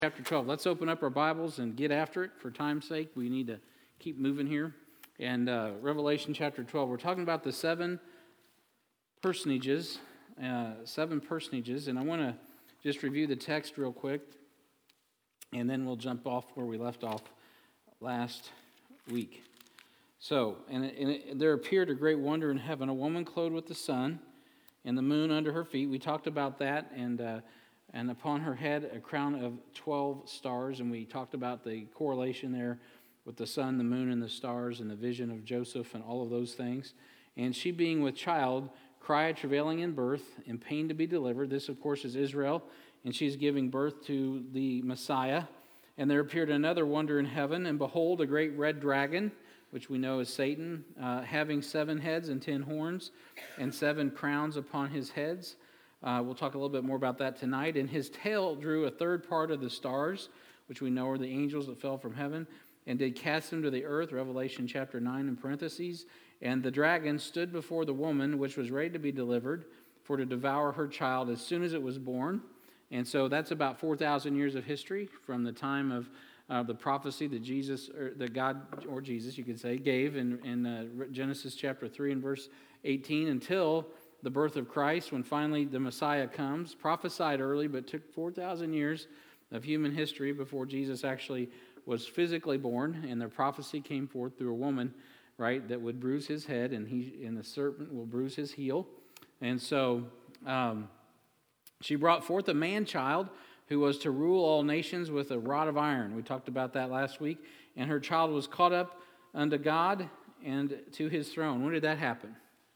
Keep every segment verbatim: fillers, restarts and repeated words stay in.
Chapter twelve. Let's open up our Bibles and get after it. For time's sake, we need to keep moving here. And uh, Revelation chapter twelve, we're talking about the seven personages, uh, seven personages, and I want to just review the text real quick, and then we'll jump off where we left off last week. So, and, it, and it, there appeared a great wonder in heaven, a woman clothed with the sun and the moon under her feet. We talked about that, and uh, and upon her head a crown of twelve stars, and we talked about the correlation there with the sun, the moon, and the stars, and the vision of Joseph, and all of those things. And she, being with child, cried, travailing in birth, in pain to be delivered. This, of course, is Israel, and she's giving birth to the Messiah. And there appeared another wonder in heaven, and behold, a great red dragon, which we know as Satan, uh, having seven heads and ten horns, and seven crowns upon his heads. Uh, we'll talk a little bit more about that tonight. And his tail drew a third part of the stars, which we know are the angels that fell from heaven, and did cast them to the earth, Revelation chapter nine in parentheses. And the dragon stood before the woman, which was ready to be delivered, for to devour her child as soon as it was born. And so that's about four thousand years of history from the time of uh, the prophecy that Jesus, or that God, or Jesus, you could say, gave in, in uh, Genesis chapter three and verse eighteen until the birth of Christ, when finally the Messiah comes, prophesied early, but took four thousand years of human history before Jesus actually was physically born, and the prophecy came forth through a woman, right, that would bruise his head, and he and the serpent will bruise his heel. And so um, she brought forth a man-child who was to rule all nations with a rod of iron. We talked about that last week. And her child was caught up unto God and to his throne. When did that happen?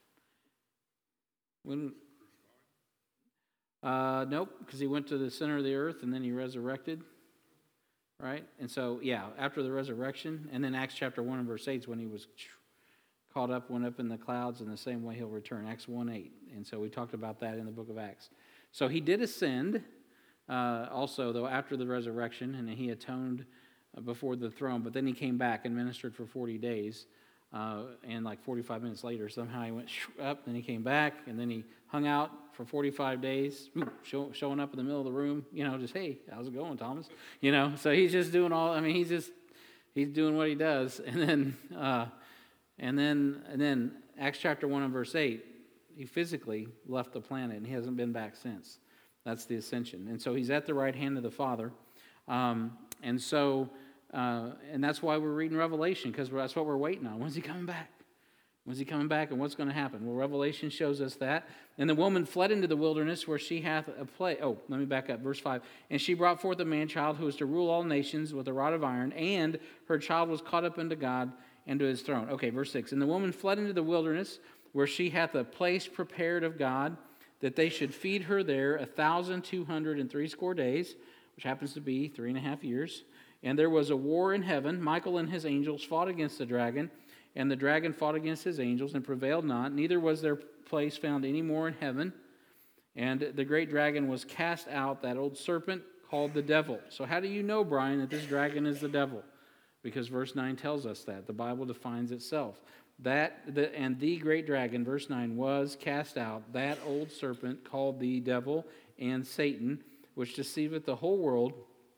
When, uh, nope, because he went to the center of the earth and then he resurrected, right? And so, yeah, after the resurrection, and then Acts chapter one and verse eight is when he was caught up, went up in the clouds, in the same way he'll return, Acts one eight. And so we talked about that in the book of Acts. So he did ascend uh, also, though, after the resurrection, and he atoned before the throne, but then he came back and ministered for forty days. Uh, and like forty-five minutes later, somehow he went up, and he came back, and then he hung out for forty-five days, show, showing up in the middle of the room, you know, just, hey, how's it going, Thomas? You know, so he's just doing all, I mean, he's just, he's doing what he does. And then, uh, and then, and then Acts chapter one and verse eight, he physically left the planet, and he hasn't been back since. That's the ascension. And so he's at the right hand of the Father. Um, and so... Uh, and that's why we're reading Revelation, because that's what we're waiting on. When's he coming back? When's he coming back, and what's going to happen? Well, Revelation shows us that. And the woman fled into the wilderness where she hath a place. Oh, let me back up. Verse five. And she brought forth a man-child who was to rule all nations with a rod of iron, and her child was caught up unto God and to his throne. Okay, verse six. And the woman fled into the wilderness where she hath a place prepared of God, that they should feed her there a thousand two hundred and threescore days, which happens to be three and a half years. And there was a war in heaven. Michael and his angels fought against the dragon, and the dragon fought against his angels and prevailed not. Neither was their place found any more in heaven. And the great dragon was cast out, that old serpent called the devil. So how do you know, Brian, that this dragon is the devil? Because verse nine tells us that. The Bible defines itself. That the, and the great dragon, verse nine, was cast out, that old serpent called the devil and Satan, which deceiveth the whole world.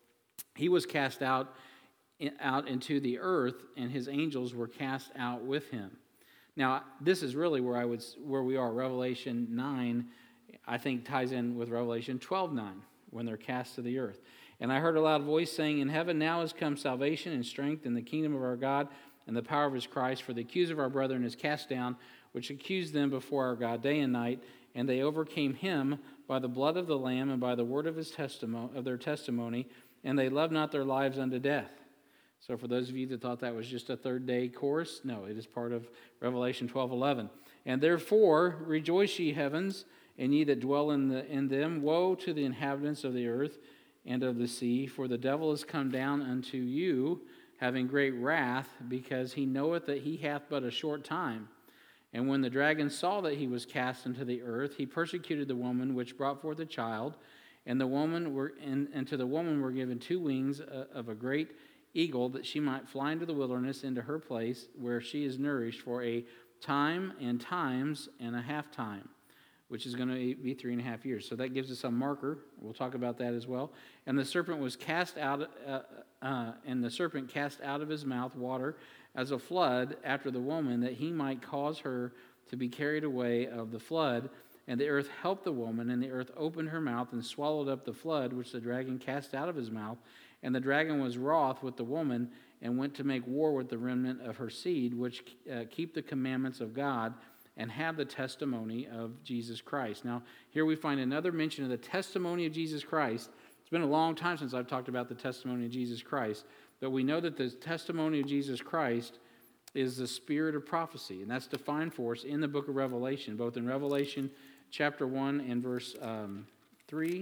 He was cast out, out into the earth, and his angels were cast out with him. Now, this is really where I would where we are. Revelation nine, I think, ties in with Revelation twelve nine, when they're cast to the earth. And I heard a loud voice saying, in heaven now is come salvation and strength in the kingdom of our God and the power of his Christ. For the accuser of our brethren is cast down, which accused them before our God day and night. And they overcame him by the blood of the Lamb and by the word of his testimony of their testimony. And they loved not their lives unto death. So for those of you that thought that was just a third day course, no, it is part of Revelation twelve eleven. And therefore rejoice ye heavens, and ye that dwell in, the, in them. Woe to the inhabitants of the earth and of the sea, for the devil is come down unto you, having great wrath, because he knoweth that he hath but a short time. And when the dragon saw that he was cast into the earth, he persecuted the woman which brought forth a child. And the woman were, and, and to the woman were given two wings of a great eagle, that she might fly into the wilderness, into her place, where she is nourished for a time and times and a half time, which is going to be three and a half years. So that gives us a marker. We'll talk about that as well. And the serpent was cast out, uh, uh, and the serpent cast out of his mouth water as a flood after the woman, that he might cause her to be carried away of the flood. And the earth helped the woman, and the earth opened her mouth and swallowed up the flood, which the dragon cast out of his mouth. And the dragon was wroth with the woman, and went to make war with the remnant of her seed, which uh, keep the commandments of God, and have the testimony of Jesus Christ. Now, here we find another mention of the testimony of Jesus Christ. It's been a long time since I've talked about the testimony of Jesus Christ, but we know that the testimony of Jesus Christ is the spirit of prophecy, and that's defined for us in the book of Revelation, both in Revelation chapter one and verse um, three,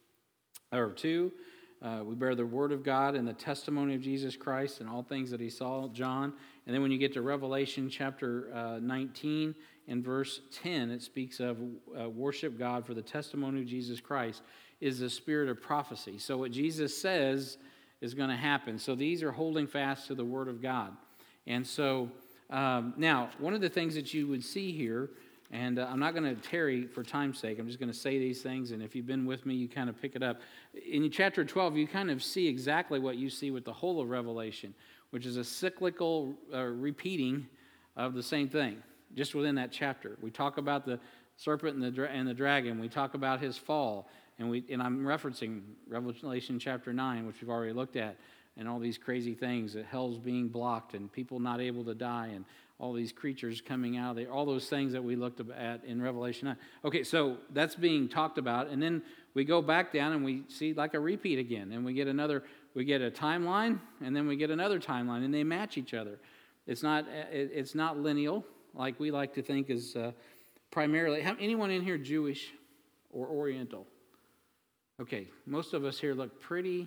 or two. Uh, we bear the word of God and the testimony of Jesus Christ and all things that he saw, John. And then when you get to Revelation chapter uh, nineteen and verse ten, it speaks of uh, worship God for the testimony of Jesus Christ is the spirit of prophecy. So what Jesus says is going to happen. So these are holding fast to the word of God. And so um, now, one of the things that you would see here, and uh, I'm not going to tarry for time's sake. I'm just going to say these things, and if you've been with me, you kind of pick it up. In chapter twelve, you kind of see exactly what you see with the whole of Revelation, which is a cyclical uh, repeating of the same thing, just within that chapter. We talk about the serpent and the, dra- and the dragon. We talk about his fall, and we and I'm referencing Revelation chapter nine, which we've already looked at, and all these crazy things, that hell's being blocked and people not able to die, and all these creatures coming out of there, all those things that we looked at in Revelation nine. Okay, so that's being talked about, and then we go back down and we see like a repeat again, and we get another, we get a timeline, and then we get another timeline, and they match each other. It's not, it's not lineal, like we like to think is uh, primarily. How, anyone in here Jewish or Oriental? Okay, most of us here look pretty.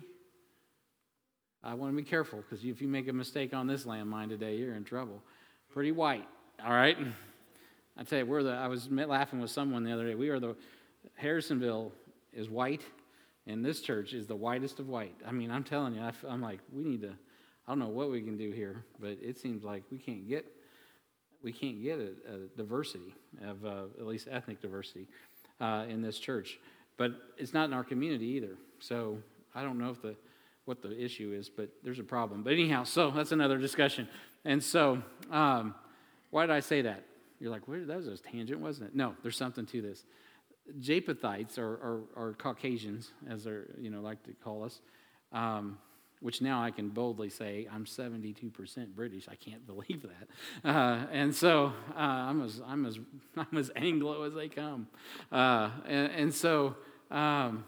I want to be careful, because if you make a mistake on this landmine today, you're in trouble. Pretty white, all right? I tell you, we're the. I was laughing with someone the other day. We are the, Harrisonville is white, and this church is the whitest of white. I mean, I'm telling you, I, I'm like, we need to, I don't know what we can do here, but it seems like we can't get, we can't get a, a diversity of, uh, at least ethnic diversity uh, in this church. But it's not in our community either. So I don't know if the, what the issue is, but there's a problem. But anyhow, so that's another discussion. And so, um, why did I say that? You're like, well, that was a tangent, wasn't it? No, there's something to this. Japhethites, or, or, or Caucasians, as they're, you know, like to call us, um, which now I can boldly say I'm seventy-two percent British. I can't believe that. Uh, and so uh, I'm as I'm as I'm as Anglo as they come. Uh, and, and so um,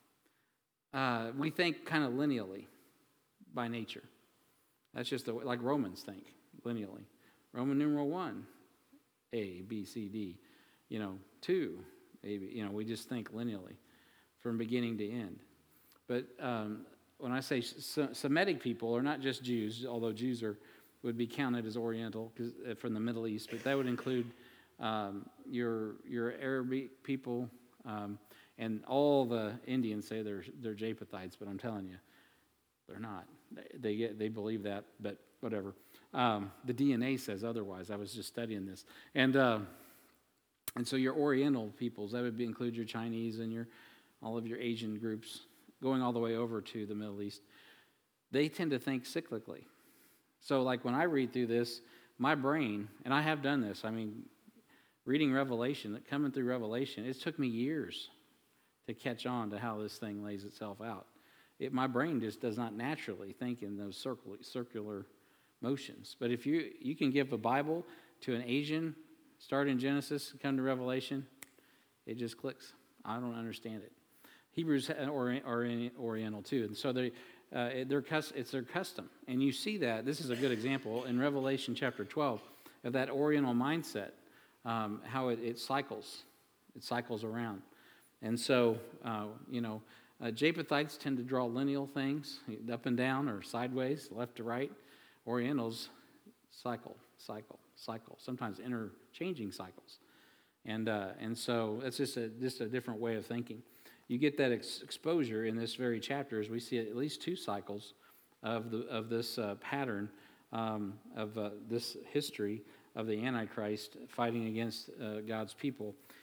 uh, we think kind of lineally by nature. That's just the way, like Romans think lineally. Roman numeral one, A, B, C, D. You know, two, A, B. You know, we just think lineally from beginning to end. But um, when I say Semitic people, are not just Jews, although Jews are would be counted as Oriental uh, from the Middle East, but that would include um, your your Arabic people, um, and all the Indians say they're they're Japhethites, but I'm telling you, they're not. They get, they believe that, but whatever. Um, the D N A says otherwise. I was just studying this, and uh, and so your Oriental peoples, that would be, include your Chinese and your all of your Asian groups, going all the way over to the Middle East. They tend to think cyclically. So, like when I read through this, my brain, and I have done this. I mean, reading Revelation, coming through Revelation, it took me years to catch on to how this thing lays itself out. It, my brain just does not naturally think in those circular, circular motions. But if you you can give a Bible to an Asian, start in Genesis, come to Revelation, it just clicks. I don't understand it. Hebrews are, are Oriental too, and so they uh, they're it's their custom. And you see that this is a good example in Revelation chapter twelve of that Oriental mindset, um, how it, it cycles, it cycles around, and so uh, you know. Uh, Japhethites tend to draw lineal things, up and down or sideways, left to right. Orientals cycle, cycle, cycle, sometimes interchanging cycles. And uh, and so it's just a, just a different way of thinking. You get that ex- exposure in this very chapter as we see at least two cycles of the of this uh, pattern um, of uh, this history of the Antichrist fighting against uh, God's people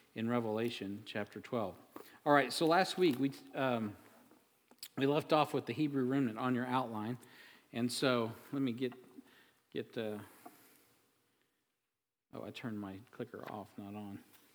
in Revelation chapter twelve. All right, so last week we um, we left off with the Hebrew remnant on your outline, and so let me get get. Uh, oh, I turned my clicker off, not on.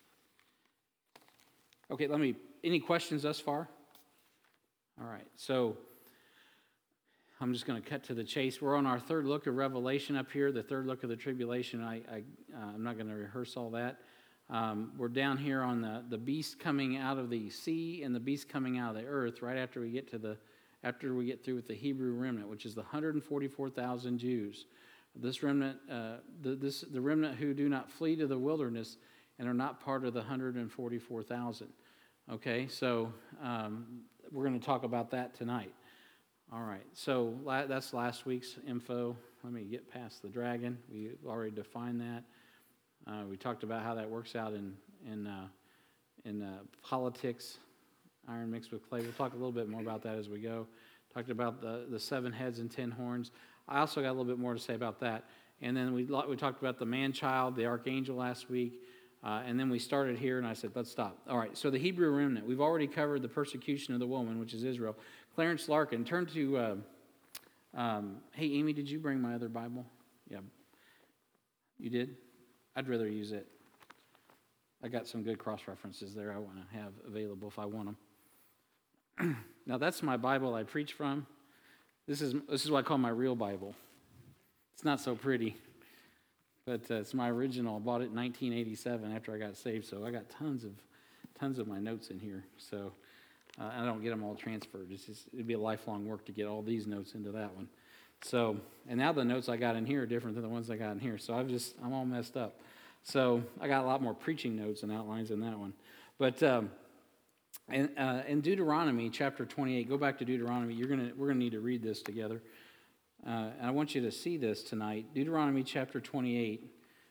Okay, let me. Any questions thus far? All right, so I'm just going to cut to the chase. We're on our third look of Revelation up here, the third look of the tribulation. I, I uh, I'm not going to rehearse all that. Um, we're down here on the, the beast coming out of the sea and the beast coming out of the earth right after we get to the after we get through with the Hebrew remnant, which is the one hundred forty-four thousand Jews. This remnant, uh, the, this the remnant who do not flee to the wilderness and are not part of the one hundred forty-four thousand. Okay, so um, we're going to talk about that tonight. All right, so la- that's last week's info. Let me get past the dragon. We already defined that. Uh, we talked about how that works out in in uh, in uh, politics, iron mixed with clay. We'll talk a little bit more about that as we go. Talked about the, the seven heads and ten horns. I also got a little bit more to say about that. And then we we talked about the man-child, the archangel last week. Uh, and then we started here, and I said, let's stop. All right, so the Hebrew remnant. We've already covered the persecution of the woman, which is Israel. Clarence Larkin, turn to, uh, um, hey, Amy, did you bring my other Bible? Yeah. You did? I'd rather use it. I got some good cross-references there I want to have available if I want them. Now, that's my Bible I preach from. This is this is what I call my real Bible. It's not so pretty, but uh, it's my original. I bought it in nineteen eighty-seven after I got saved, so I got tons of tons of my notes in here. So uh, I don't get them all transferred. It's just, it'd be a lifelong work to get all these notes into that one. So, and now the notes I got in here are different than the ones I got in here. So I've just, I'm all messed up. So I got a lot more preaching notes and outlines in that one. But um, in, uh, in Deuteronomy chapter twenty-eight, go back to Deuteronomy. You're gonna, we're gonna need to read this together. Uh, and I want you to see this tonight. Deuteronomy chapter twenty-eight.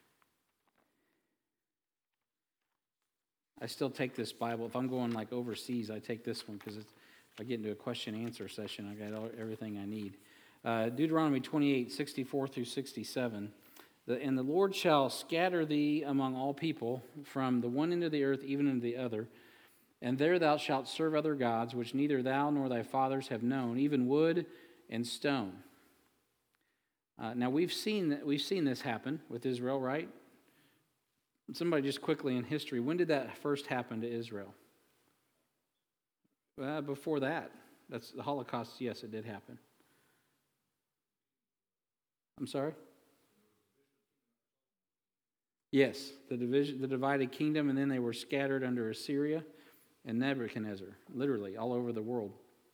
I still take this Bible. If I'm going like overseas, I take this one because if I get into a question-answer session, I got all, everything I need. Uh, Deuteronomy twenty-eight, sixty-four through sixty-seven. The, and the Lord shall scatter thee among all people, from the one end of the earth even unto the other. And there thou shalt serve other gods, which neither thou nor thy fathers have known, even wood and stone. Uh, now we've seen that we've seen this happen with Israel, right? Somebody just quickly in history, when did that first happen to Israel? Well, before that, that's the Holocaust. Yes, it did happen. I'm sorry? Yes, the division, the divided kingdom, and then they were scattered under Assyria and Nebuchadnezzar, literally all over the world.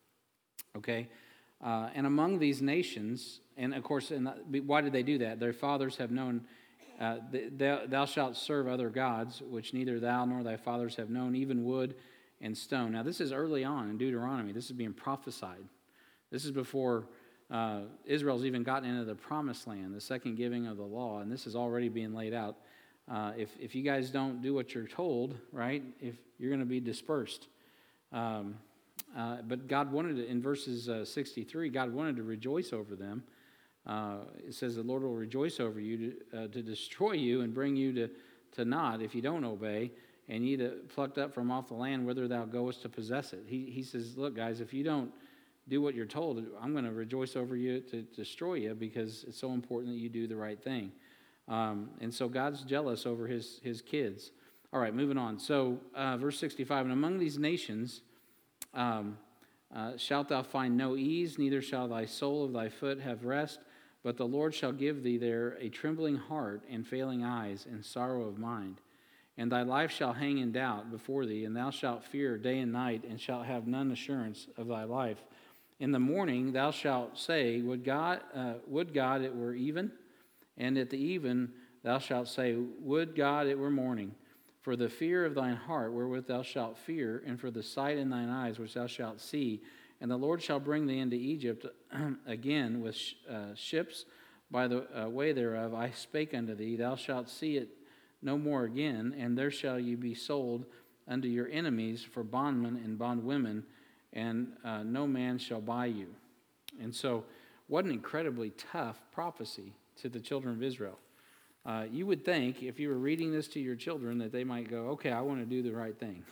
Okay, uh, and among these nations, and of course, and why did they do that? Their fathers have known, uh, thou, thou shalt serve other gods, which neither thou nor thy fathers have known, even wood and stone. Now, this is early on in Deuteronomy. This is being prophesied. This is before uh, Israel's even gotten into the promised land, the second giving of the law, and this is already being laid out. Uh, if if you guys don't do what you're told, right, if you're going to be dispersed. Um, uh, but God wanted to, in verses uh, sixty-three, God wanted to rejoice over them. Uh, it says the Lord will rejoice over you to, uh, to destroy you and bring you to, to naught if you don't obey, and ye to plucked up from off the land whither thou goest to possess it. He he says, look, guys, if you don't do what you're told, I'm going to rejoice over you to destroy you because it's so important that you do the right thing. Um, and so God's jealous over his, his kids. All right, moving on. So uh, verse sixty-five, and among these nations um, uh, shalt thou find no ease, neither shall thy sole of thy foot have rest, but the Lord shall give thee there a trembling heart and failing eyes and sorrow of mind. And thy life shall hang in doubt before thee, and thou shalt fear day and night, and shalt have none assurance of thy life. In the morning thou shalt say, Would God, uh, would God it were even? And at the even thou shalt say, Would God it were morning. For the fear of thine heart wherewith thou shalt fear, and for the sight in thine eyes which thou shalt see. And the Lord shall bring thee into Egypt again with sh- uh, ships by the uh, way thereof. I spake unto thee, thou shalt see it no more again, and there shall ye be sold unto your enemies for bondmen and bondwomen, and uh, no man shall buy you. And so, what an incredibly tough prophecy to the children of Israel. Uh, you would think if you were reading this to your children that they might go, okay, I want to do the right thing.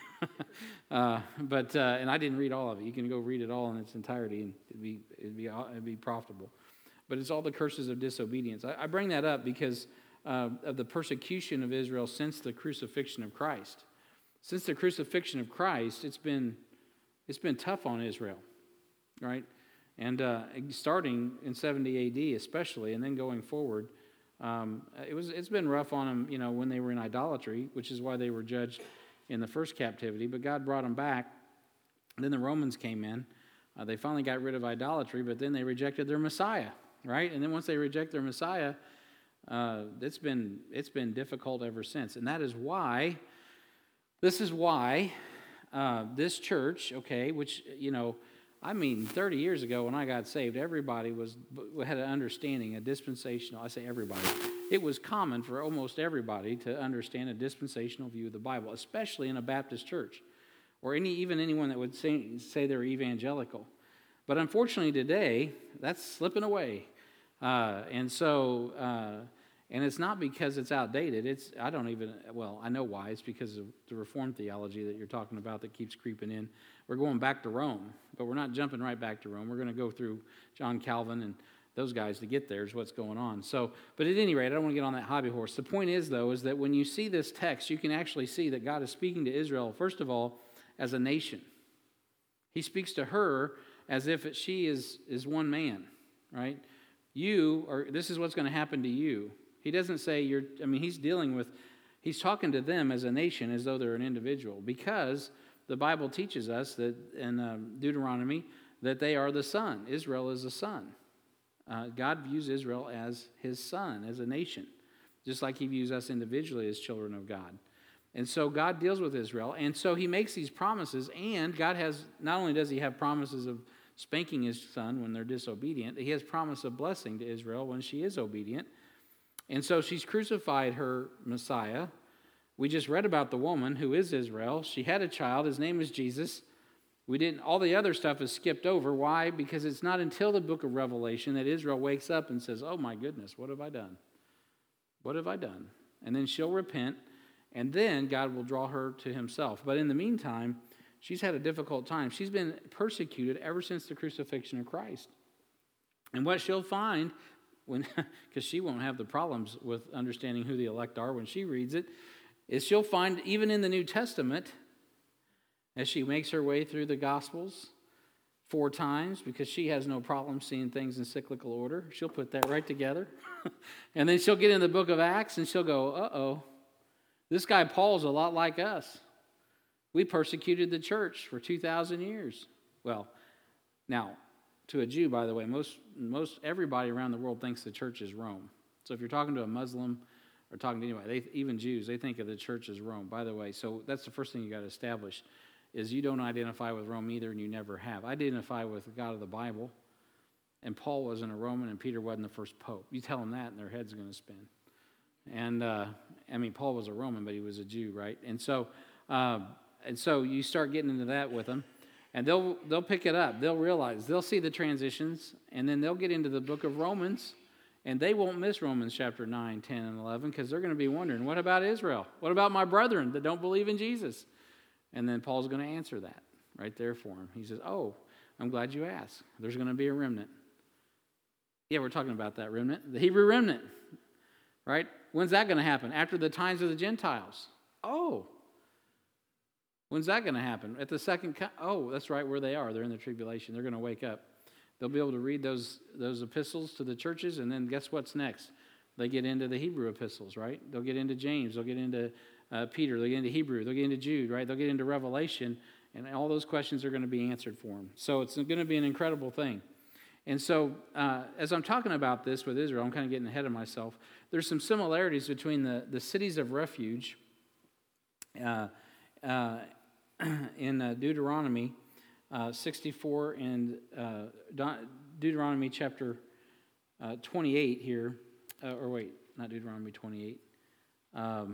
uh, but uh, and I didn't read all of it. You can go read it all in its entirety, and it'd be it'd be it'd be profitable. But it's all the curses of disobedience. I, I bring that up because uh, of the persecution of Israel since the crucifixion of Christ. Since the crucifixion of Christ, it's been it's been tough on Israel, right? And uh, starting in seventy A D especially, and then going forward. Um, it was, it's been rough on them, you know, when they were in idolatry, which is why they were judged in the first captivity. But God brought them back. And then the Romans came in. Uh, they finally got rid of idolatry, but then they rejected their Messiah, right? And then once they reject their Messiah, uh, it's been it's been difficult ever since. And that is why, this is why uh, this church, okay, which, you know, I mean, thirty years ago when I got saved, everybody was had an understanding, a dispensational, I say everybody, it was common for almost everybody to understand a dispensational view of the Bible, especially in a Baptist church, or any even anyone that would say, say they're evangelical. But unfortunately today, that's slipping away. Uh, and so, uh, and it's not because it's outdated. It's, I don't even, well, I know why. It's because of the Reformed theology that you're talking about that keeps creeping in. We're going back to Rome, but we're not jumping right back to Rome. We're going to go through John Calvin and those guys to get there is what's going on. So, but at any rate, I don't want to get on that hobby horse. The point is, though, is that when you see this text, you can actually see that God is speaking to Israel, first of all, as a nation. He speaks to her as if it, she is, is one man, right? You, or this is what's going to happen to you. He doesn't say you're, I mean, he's dealing with, he's talking to them as a nation as though they're an individual, because the Bible teaches us that in um, Deuteronomy that they are the son. Israel is a son. Uh, God views Israel as his son, as a nation, just like he views us individually as children of God. And so God deals with Israel, and so he makes these promises, and God has, not only does he have promises of spanking his son when they're disobedient, he has promise of blessing to Israel when she is obedient. And so she's crucified her Messiah. We just read about the woman who is Israel. She had a child. His name is Jesus. We didn't. All the other stuff is skipped over. Why? Because it's not until the book of Revelation that Israel wakes up and says, "Oh my goodness, what have I done? What have I done?" And then she'll repent, and then God will draw her to himself. But in the meantime, she's had a difficult time. She's been persecuted ever since the crucifixion of Christ. And what she'll find, when because she won't have the problems with understanding who the elect are when she reads it, is she'll find even in the New Testament, as she makes her way through the Gospels four times, because she has no problem seeing things in cyclical order, she'll put that right together. And then she'll get in the book of Acts and she'll go, uh-oh, this guy Paul's a lot like us. We persecuted the church for two thousand years. Well, now, to a Jew, by the way, most most everybody around the world thinks the church is Rome. So if you're talking to a Muslim or talking to anybody, they, even Jews, they think of the church as Rome, by the way. So that's the first thing you got to establish, is you don't identify with Rome either, and you never have. I identify with the God of the Bible, and Paul wasn't a Roman, and Peter wasn't the first pope. You tell them that, and their head's going to spin. And, uh, I mean, Paul was a Roman, but he was a Jew, right? And so, uh, and so you start getting into that with them. And they'll they'll pick it up. They'll realize. They'll see the transitions, and then they'll get into the book of Romans, and they won't miss Romans chapter nine, ten, and eleven, because they're going to be wondering, what about Israel? What about my brethren that don't believe in Jesus? And then Paul's going to answer that right there for him. He says, oh, I'm glad you asked. There's going to be a remnant. Yeah, we're talking about that remnant, the Hebrew remnant, right? When's that going to happen? After the times of the Gentiles. Oh, when's that going to happen? At the second, co- oh, that's right where they are. They're in the tribulation. They're going to wake up. They'll be able to read those, those epistles to the churches, and then guess what's next? They get into the Hebrew epistles, right? They'll get into James. They'll get into uh, Peter. They'll get into Hebrew. They'll get into Jude, right? They'll get into Revelation, and all those questions are going to be answered for them. So it's going to be an incredible thing. And so uh, as I'm talking about this with Israel, I'm kind of getting ahead of myself. There's some similarities between the, the cities of refuge uh, uh, in uh, Deuteronomy uh, sixty-four and uh, Deuteronomy chapter uh, twenty-eight here. Uh, or wait, not Deuteronomy twenty-eight. Um,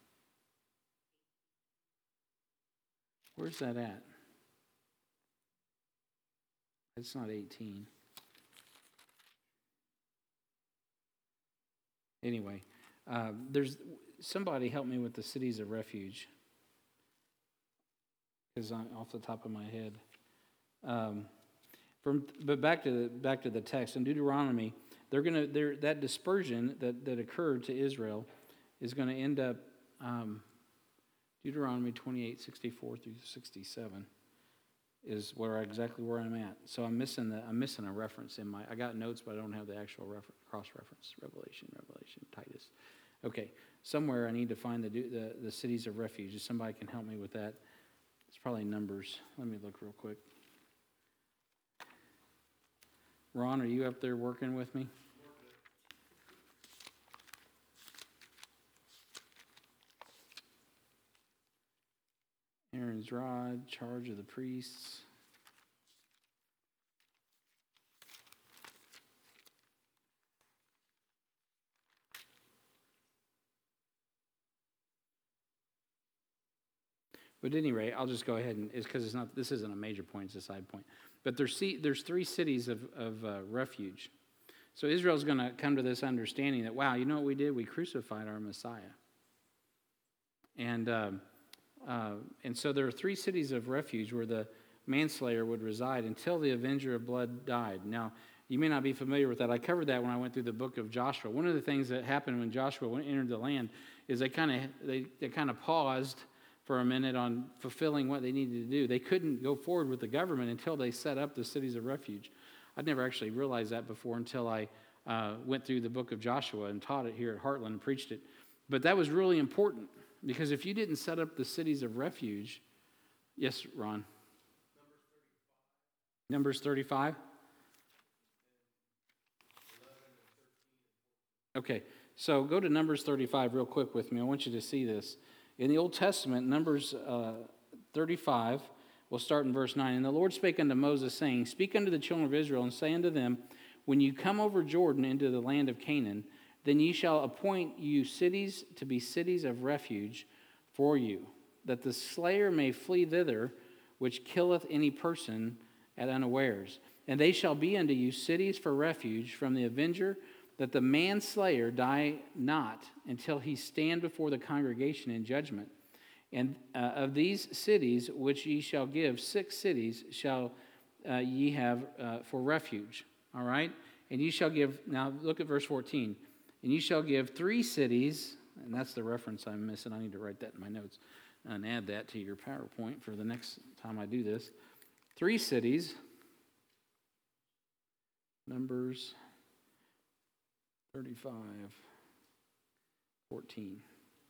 where's that at? It's not eighteen. Anyway, Uh, there's somebody help me with the cities of refuge, because I'm off the top of my head. Um, from but back to the, back to the text in Deuteronomy, they're gonna they're, that dispersion that, that occurred to Israel is going to end up um, Deuteronomy twenty-eight sixty-four through sixty-seven is where exactly where I'm at. So I'm missing the I'm missing a reference in my I got notes, but I don't have the actual refer, cross reference. Revelation, Revelation, Titus. Okay, somewhere I need to find the the, the cities of refuge. If somebody can help me with that, it's probably Numbers. Let me look real quick. Ron, are you up there working with me? Aaron's rod, charge of the priests. But at any rate, I'll just go ahead and, it's because it's not, this isn't a major point, it's a side point. But there's, there's three cities of, of uh, refuge. So Israel's going to come to this understanding that, wow, you know what we did? We crucified our Messiah. And um, uh, and so there are three cities of refuge where the manslayer would reside until the avenger of blood died. Now, you may not be familiar with that. I covered that when I went through the book of Joshua. One of the things that happened when Joshua went, entered the land is they kind of they, they kind of paused for a minute on fulfilling what they needed to do. They couldn't go forward with the government until they set up the cities of refuge. I'd never actually realized that before until I uh, went through the book of Joshua and taught it here at Heartland and preached it. But that was really important because if you didn't set up the cities of refuge, yes, Ron? Numbers thirty-five? Okay, so go to Numbers thirty-five real quick with me. I want you to see this. In the Old Testament, Numbers uh, thirty-five, we'll start in verse nine. And the Lord spake unto Moses, saying, Speak unto the children of Israel, and say unto them, When you come over Jordan into the land of Canaan, then ye shall appoint you cities to be cities of refuge for you, that the slayer may flee thither, which killeth any person at unawares. And they shall be unto you cities for refuge from the avenger, that the manslayer die not until he stand before the congregation in judgment. And uh, of these cities which ye shall give, six cities shall uh, ye have uh, for refuge. All right? And ye shall give, now look at verse fourteen. And ye shall give three cities, and that's the reference I'm missing. I need to write that in my notes and add that to your PowerPoint for the next time I do this. Three cities, Numbers thirty-five, fourteen.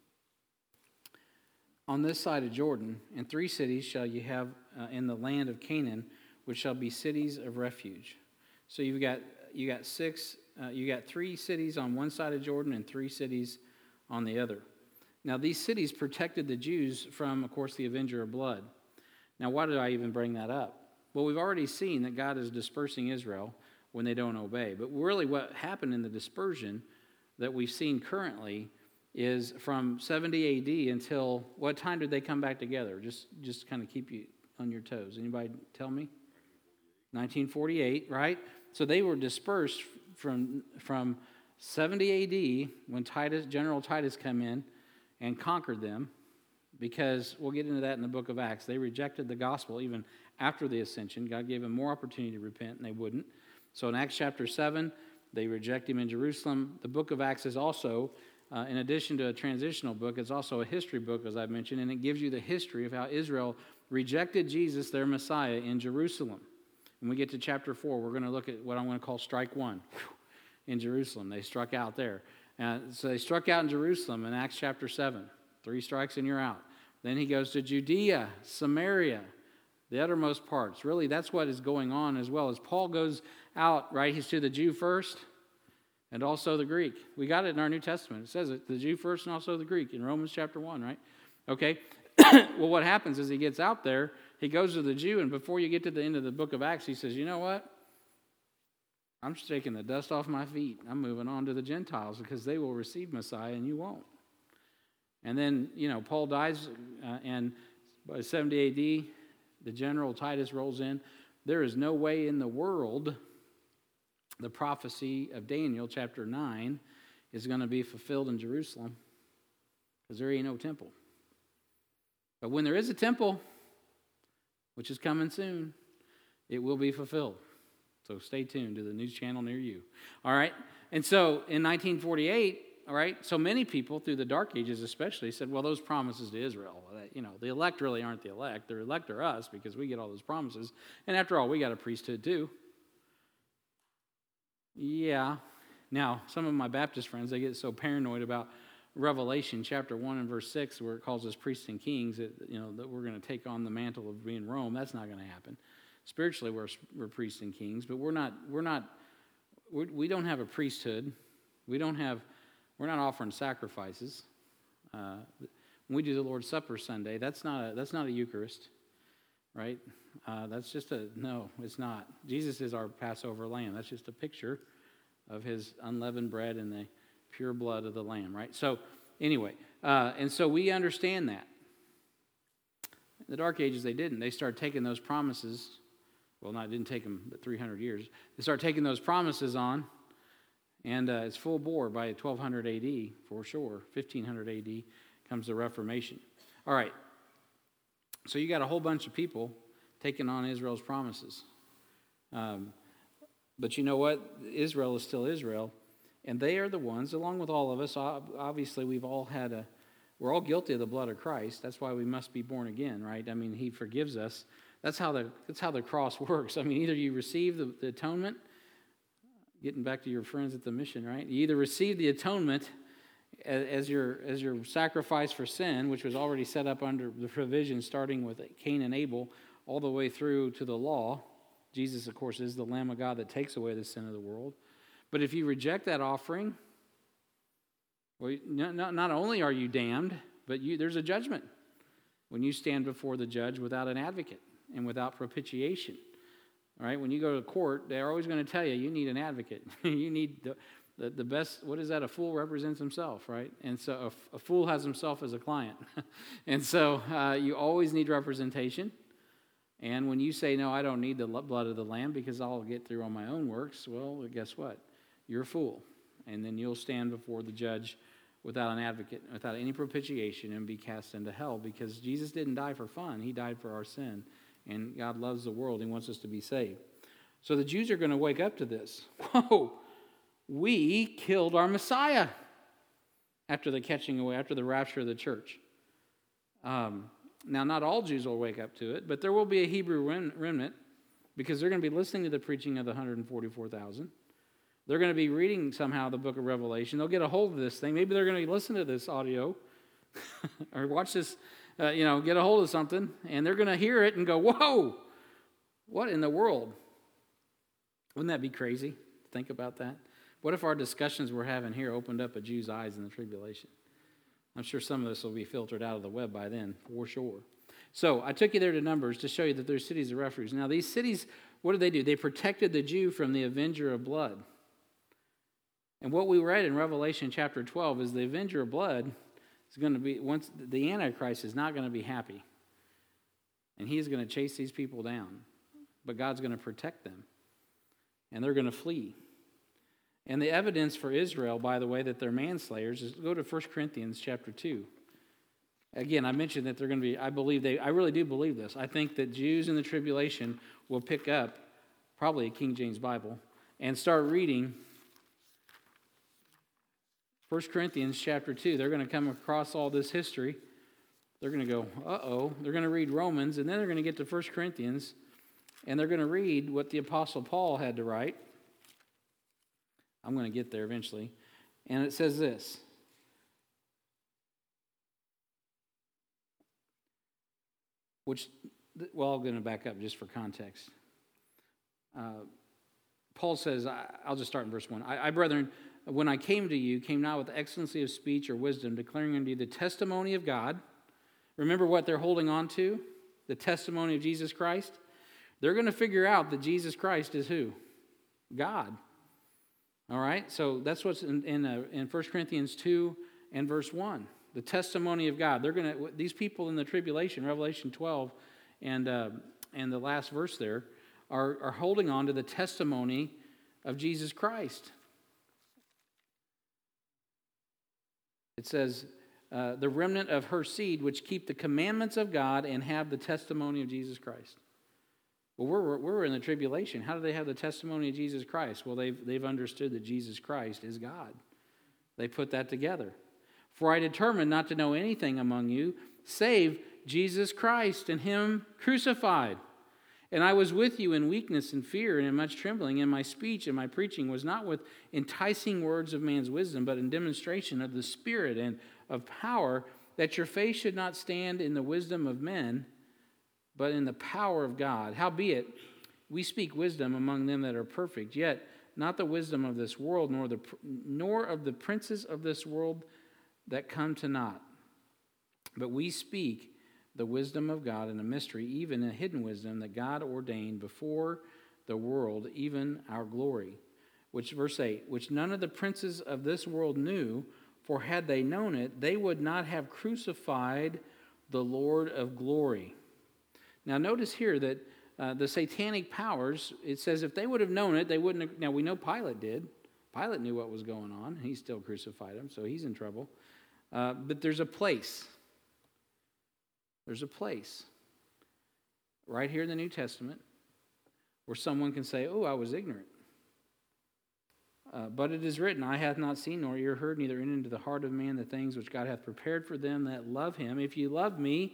On this side of Jordan, and three cities shall you have uh, in the land of Canaan, which shall be cities of refuge. So you've got you got six, uh, you got three cities on one side of Jordan and three cities on the other. Now these cities protected the Jews from, of course, the avenger of blood. Now why did I even bring that up? Well, we've already seen that God is dispersing Israel when they don't obey. But really what happened in the dispersion that we've seen currently is from seventy A D until, what time did they come back together? Just just kind of keep you on your toes. Anybody tell me? nineteen forty-eight, right? So they were dispersed from, from seventy A D when Titus, General Titus came in and conquered them, because we'll get into that in the book of Acts. They rejected the gospel even after the ascension. God gave them more opportunity to repent, and they wouldn't. So in Acts chapter seven, they reject him in Jerusalem. The book of Acts is also, uh, in addition to a transitional book, it's also a history book, as I've mentioned, and it gives you the history of how Israel rejected Jesus, their Messiah, in Jerusalem. When we get to chapter four, we're going to look at what I'm going to call strike one in Jerusalem. They struck out there. Uh, so they struck out in Jerusalem in Acts chapter seven. Three strikes and you're out. Then he goes to Judea, Samaria, the uttermost parts. Really, that's what is going on as well. As Paul goes out, right, he's to the Jew first and also the Greek. We got it in our New Testament. It says it, the Jew first and also the Greek in Romans chapter one, right? Okay. Well, what happens is he gets out there, he goes to the Jew, and before you get to the end of the book of Acts, he says, you know what? I'm just taking the dust off my feet. I'm moving on to the Gentiles because they will receive Messiah and you won't. And then, you know, Paul dies, uh, and by seventy A D, the general Titus rolls in. There is no way in the world the prophecy of Daniel chapter nine is going to be fulfilled in Jerusalem because there ain't no temple. But when there is a temple, which is coming soon, it will be fulfilled. So stay tuned to the news channel near you. All right? And so in nineteen forty-eight, all right, so many people through the Dark Ages especially said, well, those promises to Israel, that, you know, the elect really aren't the elect. The elect are us because we get all those promises. And after all, we got a priesthood too. Yeah. Now, some of my Baptist friends, they get so paranoid about Revelation chapter one and verse six, where it calls us priests and kings, that, you know, that we're going to take on the mantle of being Rome. That's not going to happen. Spiritually, we're, we're priests and kings, but we're not, we're not, we're, we don't have a priesthood. We don't have, we're not offering sacrifices. Uh, when we do the Lord's Supper Sunday, that's not a, that's not a Eucharist, right? Uh, that's just a, no, it's not. Jesus is our Passover lamb. That's just a picture of his unleavened bread and the pure blood of the lamb, right? So anyway, uh, and so we understand that. In the Dark Ages, they didn't. They started taking those promises. Well, not, it didn't take them but three hundred years. They started taking those promises on, and uh, it's full bore by twelve hundred A D for sure. fifteen hundred A D comes the Reformation. All right. So you got a whole bunch of people taking on Israel's promises. Um, but you know what? Israel is still Israel, and they are the ones, along with all of us. Obviously, we've all had a, we're all guilty of the blood of Christ. That's why we must be born again, right? I mean, he forgives us. That's how the that's how the cross works. I mean, either you receive the, the atonement, getting back to your friends at the mission, right? You either receive the atonement as, as your as your sacrifice for sin, which was already set up under the provision, starting with Cain and Abel, all the way through to the law. Jesus, of course, is the Lamb of God that takes away the sin of the world. But if you reject that offering, well, not, not only are you damned, but you, there's a judgment when you stand before the judge without an advocate and without propitiation. All right, when you go to court, they're always going to tell you, you need an advocate. You need the, the, the best, what is that? A fool represents himself, right? And so a, a fool has himself as a client. And so uh, you always need representation. And when you say, no, I don't need the blood of the Lamb because I'll get through on my own works, well, guess what? You're a fool. And then you'll stand before the judge without an advocate, without any propitiation, and be cast into hell, because Jesus didn't die for fun. He died for our sin. And God loves the world. He wants us to be saved. So the Jews are going to wake up to this. Whoa, we killed our Messiah after the catching away, after the rapture of the church. Um, now, not all Jews will wake up to it, but there will be a Hebrew remnant, because they're going to be listening to the preaching of the one hundred forty-four thousand. They're going to be reading somehow the book of Revelation. They'll get a hold of this thing. Maybe they're going to listen to this audio or watch this, uh, you know, get a hold of something, and they're going to hear it and go, whoa, what in the world? Wouldn't that be crazy? Think about that. What if our discussions we're having here opened up a Jew's eyes in the tribulation? I'm sure some of this will be filtered out of the web by then, for sure. So I took you there to Numbers to show you that there's cities of refuge. Now, these cities, what did they do? They protected the Jew from the avenger of blood. And what we read in Revelation chapter twelve is the avenger of blood is going to be, once the Antichrist is not going to be happy. And he's going to chase these people down. But God's going to protect them. And they're going to flee. And the evidence for Israel, by the way, that they're manslayers, is go to First Corinthians chapter two. Again, I mentioned that they're going to be, I believe they, I really do believe this. I think that Jews in the tribulation will pick up probably a King James Bible and start reading First Corinthians chapter two. They're going to come across all this history. They're going to go, uh-oh. They're going to read Romans, and then they're going to get to First Corinthians, and they're going to read what the Apostle Paul had to write. I'm going to get there eventually. And it says this. Which, well, I'm going to back up just for context. Uh, Paul says, I, I'll just start in verse one. I, I, brethren, when I came to you, came not with excellency of speech or wisdom, declaring unto you the testimony of God. Remember what they're holding on to? The testimony of Jesus Christ. They're going to figure out that Jesus Christ is who? God. All right? So that's what's in, in, uh, in First Corinthians two and verse one. The testimony of God. They're going to, these people in the tribulation, Revelation twelve, and uh, and the last verse there, are, are holding on to the testimony of Jesus Christ. It says, uh, the remnant of her seed, which keep the commandments of God and have the testimony of Jesus Christ. Well, we're, we're in the tribulation. How do they have the testimony of Jesus Christ? Well, they've, they've understood that Jesus Christ is God. They put that together. For I determined not to know anything among you, save Jesus Christ and him crucified. And I was with you in weakness and fear and in much trembling, and my speech and my preaching was not with enticing words of man's wisdom, but in demonstration of the Spirit and of power, that your faith should not stand in the wisdom of men, but in the power of God. Howbeit, we speak wisdom among them that are perfect, yet not the wisdom of this world, nor the nor of the princes of this world that come to naught. But we speak the wisdom of God in a mystery, even a hidden wisdom that God ordained before the world, even our glory. Which, verse eight, which none of the princes of this world knew, for had they known it, they would not have crucified the Lord of glory. Now notice here that uh, the satanic powers, it says if they would have known it, they wouldn't have. Now we know Pilate did. Pilate knew what was going on. He still crucified him, so he's in trouble. Uh, but there's a place. There's a place right here in the New Testament where someone can say, oh, I was ignorant. Uh, but it is written, I hath not seen nor ear heard, neither entered into the heart of man the things which God hath prepared for them that love him. If you love me,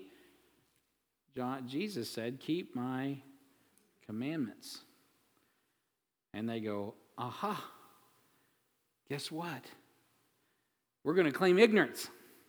John, Jesus said, keep my commandments. And they go, aha, guess what? We're going to claim ignorance.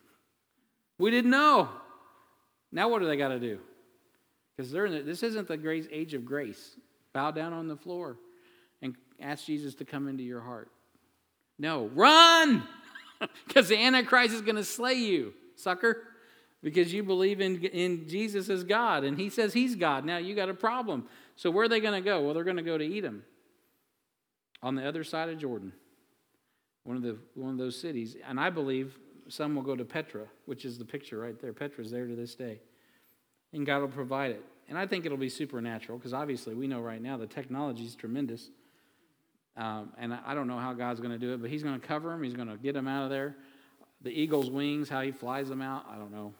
We didn't know. Now what do they got to do? Because they're in the, this isn't the great age of grace. Bow down on the floor and ask Jesus to come into your heart. No, run! Because the Antichrist is going to slay you, sucker. Because you believe in, in Jesus as God, and he says he's God. Now you got a problem. So where are they going to go? Well, they're going to go to Edom, on the other side of Jordan, one of the one of those cities. And I believe some will go to Petra, which is the picture right there. Petra's there to this day. And God will provide it. And I think it'll be supernatural, because obviously we know right now the technology is tremendous. Um, and I don't know how God's going to do it, but he's going to cover them. He's going to get them out of there. The eagle's wings, how he flies them out, I don't know.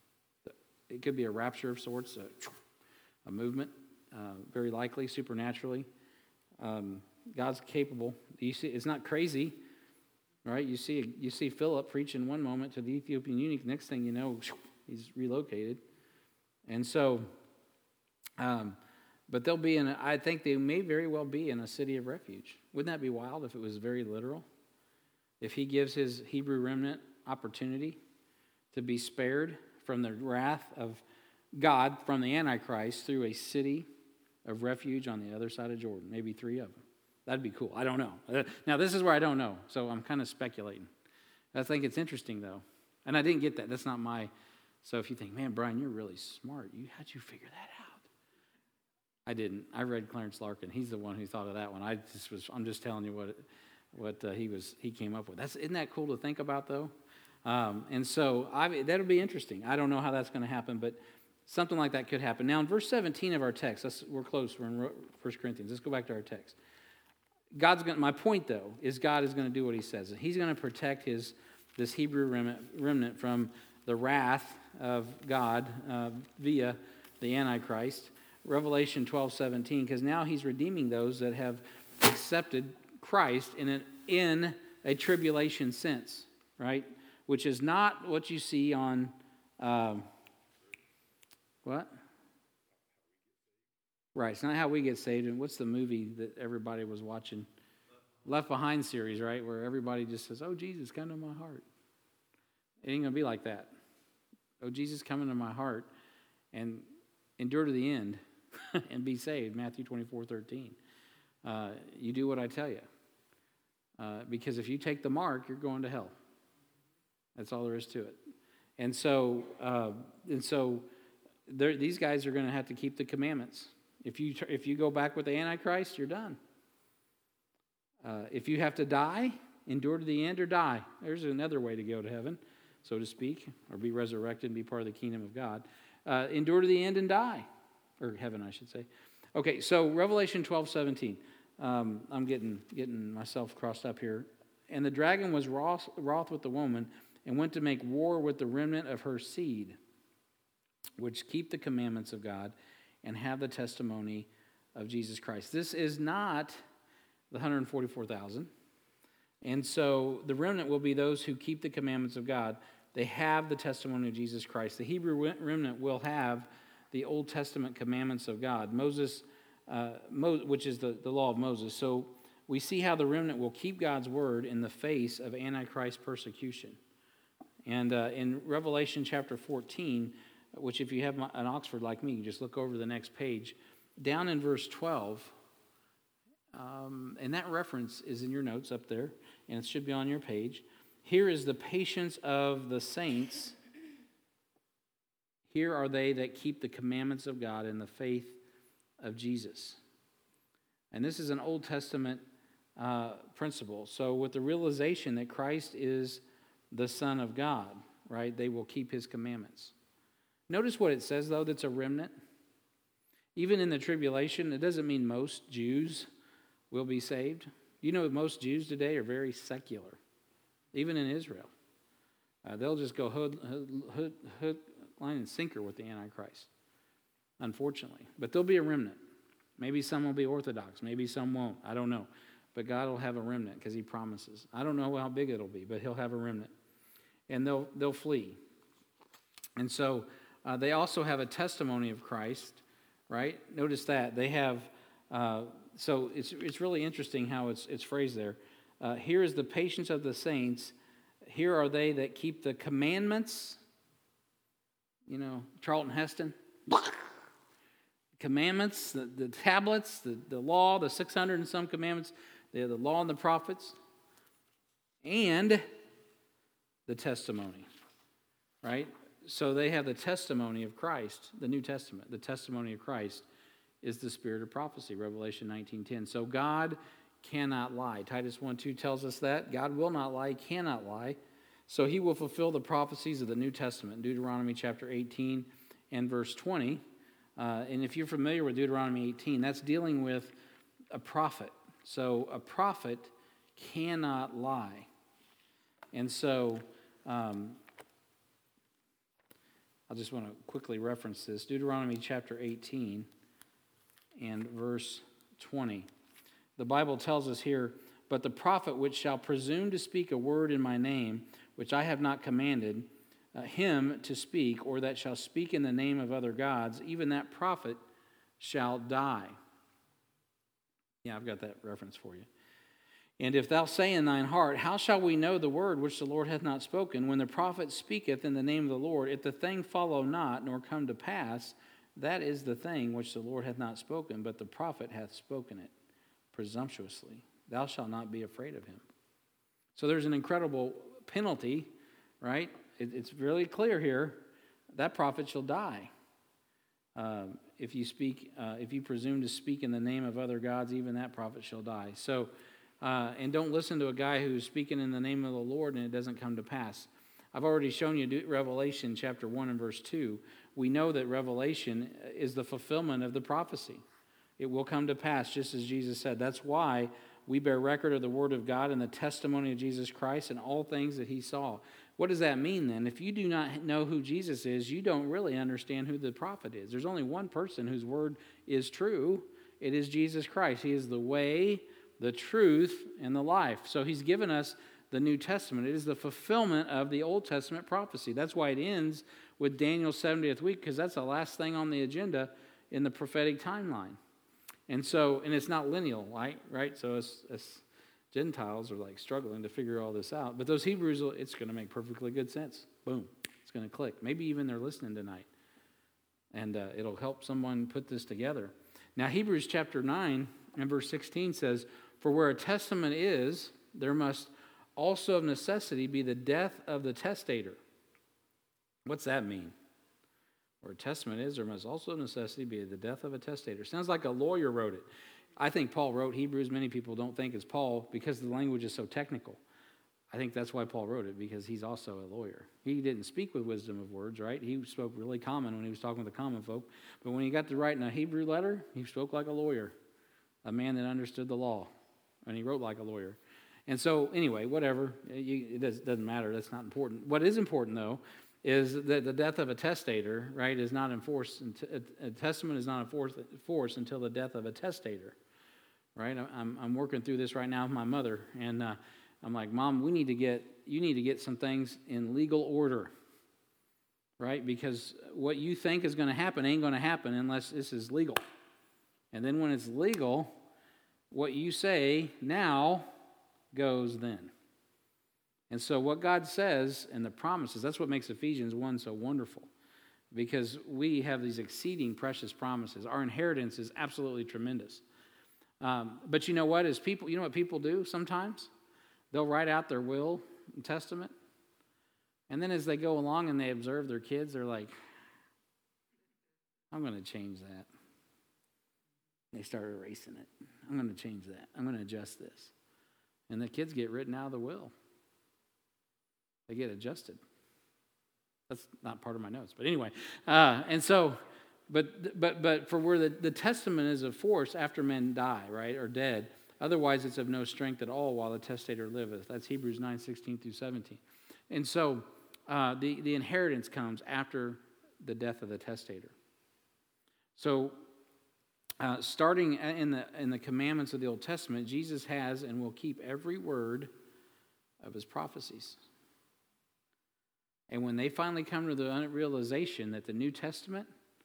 It could be a rapture of sorts, a, a movement, uh, very likely, supernaturally. Um, God's capable. You see, it's not crazy. Right, you see, you see Philip preaching one moment to the Ethiopian eunuch. Next thing you know, he's relocated, and so. Um, but they'll be in. A, I think they may very well be in a city of refuge. Wouldn't that be wild if it was very literal? If he gives his Hebrew remnant opportunity to be spared from the wrath of God from the Antichrist through a city of refuge on the other side of Jordan, maybe three of them. That'd be cool. I don't know. Now, this is where I don't know, so I'm kind of speculating. I think it's interesting, though. And I didn't get that. That's not my... So if you think, man, Brian, you're really smart. You How'd you figure that out? I didn't. I read Clarence Larkin. He's the one who thought of that one. I just was... I'm just telling you what what uh, he was he came up with. That's Isn't that cool to think about, though? Um, and so I, that'll be interesting. I don't know how that's going to happen, but something like that could happen. Now, in verse seventeen of our text, let's, we're close. We're in First Corinthians. Let's go back to our text. God's going. My point, though, is God is going to do what he says. He's going to protect his this Hebrew remnant, remnant from the wrath of God uh, via the Antichrist. Revelation twelve seventeen, because now he's redeeming those that have accepted Christ in an, in a tribulation sense, right? Which is not what you see on um, what? Right, it's not how we get saved. And what's the movie that everybody was watching? Left Behind series, right? Where everybody just says, oh, Jesus, come to my heart. It ain't going to be like that. Oh, Jesus, come into my heart and endure to the end and be saved, Matthew twenty-four thirteen. Uh, you do what I tell you. Uh, because if you take the mark, you're going to hell. That's all there is to it. And so, uh, and so these guys are going to have to keep the commandments. If you if you go back with the Antichrist, you're done. Uh, if you have to die, endure to the end or die. There's another way to go to heaven, so to speak, or be resurrected and be part of the kingdom of God. Uh, endure to the end and die, or heaven, I should say. Okay, so Revelation twelve seventeen. Um, I'm getting getting myself crossed up here. And the dragon was wroth, wroth with the woman and went to make war with the remnant of her seed, which keep the commandments of God and have the testimony of Jesus Christ. This is not the one hundred forty-four thousand. And so the remnant will be those who keep the commandments of God. They have the testimony of Jesus Christ. The Hebrew remnant will have the Old Testament commandments of God, Moses, uh, Mo- which is the, the law of Moses. So we see how the remnant will keep God's word in the face of Antichrist persecution. And uh, in Revelation chapter fourteen, which if you have an Oxford like me, you just look over the next page, down in verse twelve, um, and that reference is in your notes up there, and it should be on your page. Here is the patience of the saints. Here are they that keep the commandments of God in the faith of Jesus. And this is an Old Testament uh, principle. So with the realization that Christ is the Son of God, right, they will keep his commandments. Notice what it says, though, that's a remnant. Even in the tribulation, it doesn't mean most Jews will be saved. You know, most Jews today are very secular, even in Israel. Uh, they'll just go hood, hood, hood, hood, line and sinker with the Antichrist, unfortunately. But there'll be a remnant. Maybe some will be Orthodox. Maybe some won't. I don't know. But God will have a remnant because he promises. I don't know how big it'll be, but he'll have a remnant. And they'll they'll flee. And so uh, they also have a testimony of Christ, right? Notice that. They have, uh, so it's it's really interesting how it's, it's phrased there. Uh, here is the patience of the saints. Here are they that keep the commandments. You know, Charlton Heston. Commandments, the, the tablets, the, the law, the six hundred and some commandments, the, the law and the prophets, and the testimony, right? So they have the testimony of Christ, the New Testament. The testimony of Christ is the spirit of prophecy, Revelation nineteen ten. So God cannot lie. Titus one two tells us that. God will not lie, cannot lie. So he will fulfill the prophecies of the New Testament, Deuteronomy chapter eighteen and verse twenty. Uh, and if you're familiar with Deuteronomy eighteen, that's dealing with a prophet. So a prophet cannot lie. And so um, I just want to quickly reference this. Deuteronomy chapter eighteen and verse twenty. The Bible tells us here, but the prophet which shall presume to speak a word in my name, which I have not commanded, Uh, him to speak, or that shall speak in the name of other gods, even that prophet shall die. Yeah, I've got that reference for you. And if thou say in thine heart, how shall we know the word which the Lord hath not spoken? When the prophet speaketh in the name of the Lord, if the thing follow not, nor come to pass, that is the thing which the Lord hath not spoken, but the prophet hath spoken it presumptuously. Thou shalt not be afraid of him. So there's an incredible penalty, right? It's really clear here, that prophet shall die. Um, if you speak, uh, if you presume to speak in the name of other gods, even that prophet shall die. So, uh, and don't listen to a guy who's speaking in the name of the Lord and it doesn't come to pass. I've already shown you Revelation chapter one and verse two. We know that Revelation is the fulfillment of the prophecy. It will come to pass, just as Jesus said. That's why we bear record of the word of God and the testimony of Jesus Christ and all things that he saw. What does that mean then? If you do not know who Jesus is, you don't really understand who the prophet is. There's only one person whose word is true. It is Jesus Christ. He is the way, the truth, and the life. So he's given us the New Testament. It is the fulfillment of the Old Testament prophecy. That's why it ends with Daniel's seventieth week, because that's the last thing on the agenda in the prophetic timeline. And so, and it's not lineal, right? right? So it's, it's Gentiles are like struggling to figure all this out. But those Hebrews, it's going to make perfectly good sense. Boom. It's going to click. Maybe even they're listening tonight. And uh, it'll help someone put this together. Now, Hebrews chapter nine and verse sixteen says, for where a testament is, there must also of necessity be the death of the testator. What's that mean? Where a testament is, there must also of necessity be the death of a testator. Sounds like a lawyer wrote it. I think Paul wrote Hebrews. Many people don't think it's Paul because the language is so technical. I think that's why Paul wrote it, because he's also a lawyer. He didn't speak with wisdom of words, right? He spoke really common when he was talking with the common folk. But when he got to writing a Hebrew letter, he spoke like a lawyer, a man that understood the law. And he wrote like a lawyer. And so, anyway, whatever. You, it does, doesn't matter. That's not important. What is important, though, is that the death of a testator, right, is not enforced. A testament is not enforced until the death of a testator, right? I'm I'm working through this right now with my mother, and uh, I'm like, Mom, we need to get you need to get some things in legal order, right? Because what you think is going to happen ain't going to happen unless this is legal. And then when it's legal, what you say now goes then. And so what God says and the promises, that's what makes Ephesians one so wonderful, because we have these exceeding precious promises. Our inheritance is absolutely tremendous. Um, but you know what? As people, you know what people do sometimes? They'll write out their will and testament, and then as they go along and they observe their kids, they're like, I'm going to change that. They start erasing it. I'm going to change that. I'm going to adjust this. And the kids get written out of the will. They get adjusted. That's not part of my notes. But anyway, uh, and so, but but but for where the, the testament is of force after men die, right, or dead, otherwise it's of no strength at all while the testator liveth. That's Hebrews nine, sixteen through seventeen. And so uh, the, the inheritance comes after the death of the testator. So uh, starting in the in the commandments of the Old Testament, Jesus has and will keep every word of his prophecies. And when they finally come to the realization that the New Testament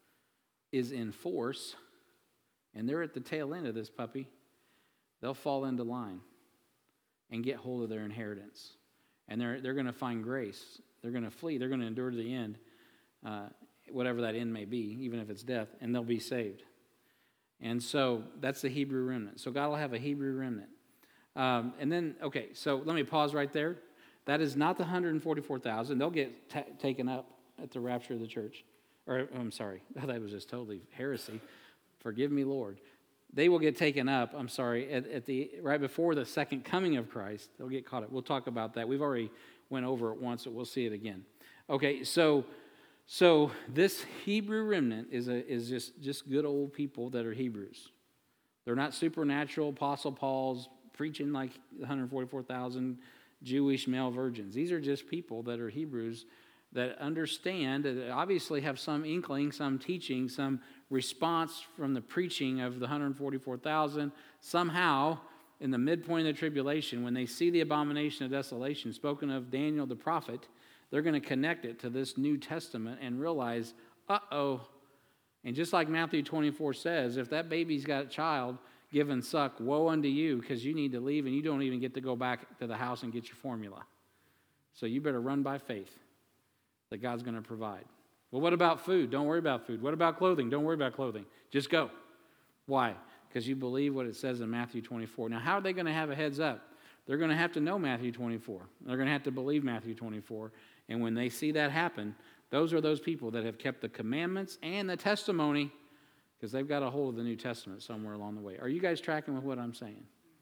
is in force, and they're at the tail end of this puppy, they'll fall into line and get hold of their inheritance. And they're they're going to find grace. They're going to flee. They're going to endure to the end, uh, whatever that end may be, even if it's death, and they'll be saved. And so that's the Hebrew remnant. So God will have a Hebrew remnant. Um, and then, okay, so let me pause right there. That is not the one hundred forty-four thousand. They'll get t- taken up at the rapture of the church. Or, I'm sorry, that was just totally heresy. Forgive me, Lord. They will get taken up, I'm sorry, at, at the right before the second coming of Christ. They'll get caught up. We'll talk about that. We've already went over it once, but we'll see it again. Okay, so so this Hebrew remnant is a, is just, just good old people that are Hebrews. They're not supernatural Apostle Paul's preaching like one hundred forty-four thousand Jewish male virgins. These are just people that are Hebrews that understand, that obviously have some inkling, some teaching, some response from the preaching of the one hundred forty-four thousand. Somehow, in the midpoint of the tribulation, when they see the abomination of desolation spoken of Daniel the prophet, they're going to connect it to this New Testament and realize, uh-oh. And just like Matthew twenty-four says, if that baby's got a child given suck, woe unto you, because you need to leave and you don't even get to go back to the house and get your formula. So you better run by faith that God's going to provide. Well, what about food? Don't worry about food. What about clothing? Don't worry about clothing. Just go. Why? Because you believe what it says in Matthew twenty-four. Now, how are they going to have a heads up? They're going to have to know Matthew twenty-four. They're going to have to believe Matthew twenty-four. And when they see that happen, those are those people that have kept the commandments and the testimony, because they've got a hold of the New Testament somewhere along the way. Are you guys tracking with what I'm saying?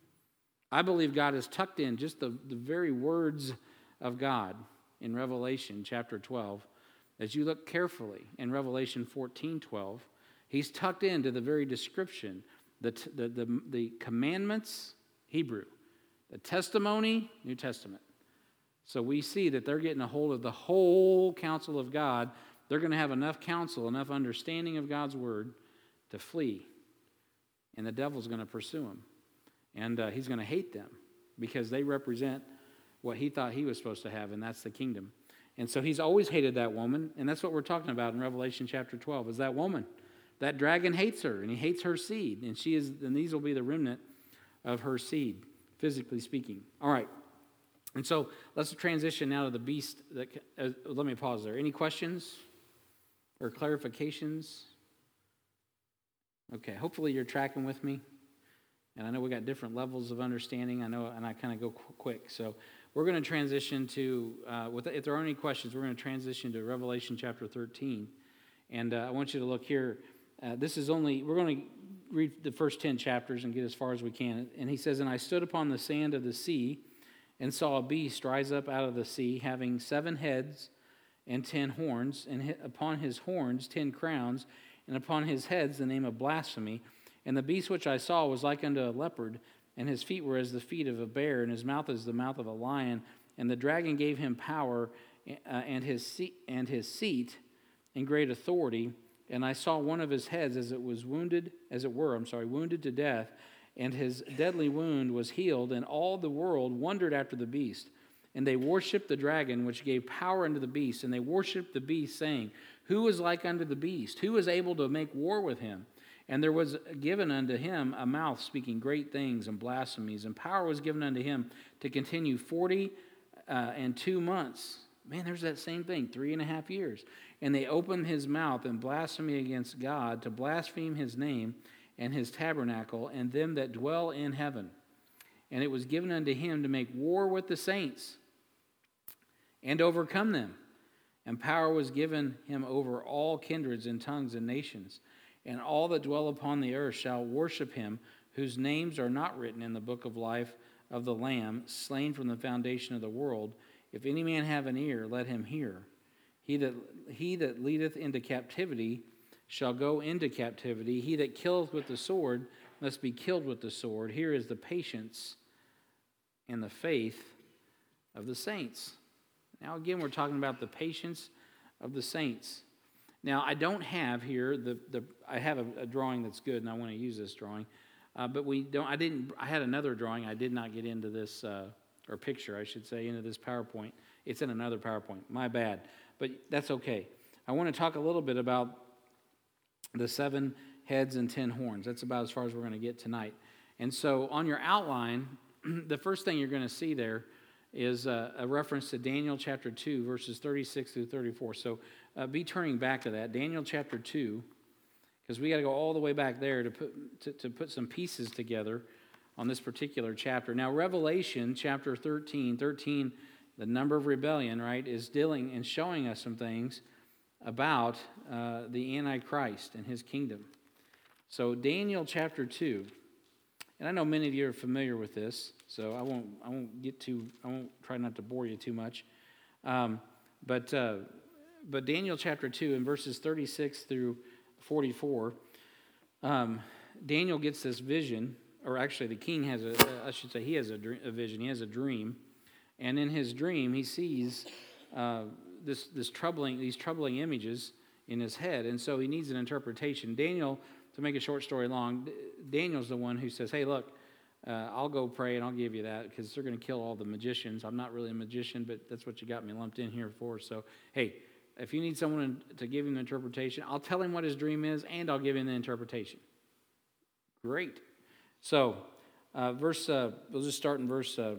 I believe God has tucked in just the, the very words of God in Revelation chapter twelve. As you look carefully in Revelation fourteen twelve, he's tucked into the very description, the, the, the, the commandments, Hebrew, the testimony, New Testament. So we see that they're getting a hold of the whole counsel of God. They're going to have enough counsel, enough understanding of God's word to flee. And the devil's going to pursue them. And uh, he's going to hate them because they represent what he thought he was supposed to have, and that's the kingdom. And so he's always hated that woman, and that's what we're talking about in Revelation chapter twelve, is that woman. That dragon hates her, and he hates her seed, and she is, and these will be the remnant of her seed, physically speaking. All right. And so let's transition now to the beast. That, uh, let me pause there. Any questions or clarifications? Okay, hopefully you're tracking with me. And I know we got different levels of understanding. I know, and I kind of go qu- quick. So we're going to transition to, uh, with, if there are any questions, we're going to transition to Revelation chapter thirteen. And uh, I want you to look here. Uh, this is only, we're going to read the first ten chapters and get as far as we can. And he says, and I stood upon the sand of the sea and saw a beast rise up out of the sea, having seven heads and ten horns, and upon his horns ten crowns, and upon his heads the name of blasphemy. And the beast which I saw was like unto a leopard, and his feet were as the feet of a bear, and his mouth as the mouth of a lion. And the dragon gave him power uh, and his seat, and his seat and great authority. And I saw one of his heads as it was wounded, as it were, I'm sorry, wounded to death, and his deadly wound was healed, and all the world wondered after the beast. And they worshipped the dragon, which gave power unto the beast, and they worshipped the beast, saying, Who is like unto the beast? Who is able to make war with him? And there was given unto him a mouth speaking great things and blasphemies, and power was given unto him to continue forty uh, and two months. Man, there's that same thing, three and a half years. And they opened his mouth in blasphemy against God, to blaspheme his name and his tabernacle and them that dwell in heaven. And it was given unto him to make war with the saints and overcome them. And power was given him over all kindreds and tongues and nations. And all that dwell upon the earth shall worship him, whose names are not written in the book of life of the Lamb, slain from the foundation of the world. If any man have an ear, let him hear. He that, he that leadeth into captivity shall go into captivity. He that killeth with the sword must be killed with the sword. Here is the patience and the faith of the saints. Now again, we're talking about the patience of the saints. Now, I don't have here the the. I have a, a drawing that's good, and I want to use this drawing, uh, but we don't. I didn't. I had another drawing. I did not get into this uh, or picture, I should say, into this PowerPoint. It's in another PowerPoint. My bad, but that's okay. I want to talk a little bit about the seven heads and ten horns. That's about as far as we're going to get tonight. And so, on your outline, the first thing you're going to see there is a, a reference to Daniel chapter two, verses thirty-six through thirty-four. So uh, be turning back to that, Daniel chapter two, because we got to go all the way back there to put to, to put some pieces together on this particular chapter. Now, Revelation chapter thirteen, thirteen, the number of rebellion, right, is dealing and showing us some things about uh, the Antichrist and his kingdom. So Daniel chapter two. And I know many of you are familiar with this, so I won't. I won't get too. I won't try not to bore you too much. Um, but uh, but Daniel chapter two and verses thirty-six through forty-four, um, Daniel gets this vision, or actually the king has a. I should say he has a, a vision. He has a dream, and in his dream he sees uh, this this troubling these troubling images in his head, and so he needs an interpretation. Daniel. To make a short story long, Daniel's the one who says, hey, look, uh, I'll go pray and I'll give you that because they're going to kill all the magicians. I'm not really a magician, but that's what you got me lumped in here for. So, hey, if you need someone to give him the interpretation, I'll tell him what his dream is and I'll give him the interpretation. Great. So, uh, verse, uh, we'll just start in verse uh,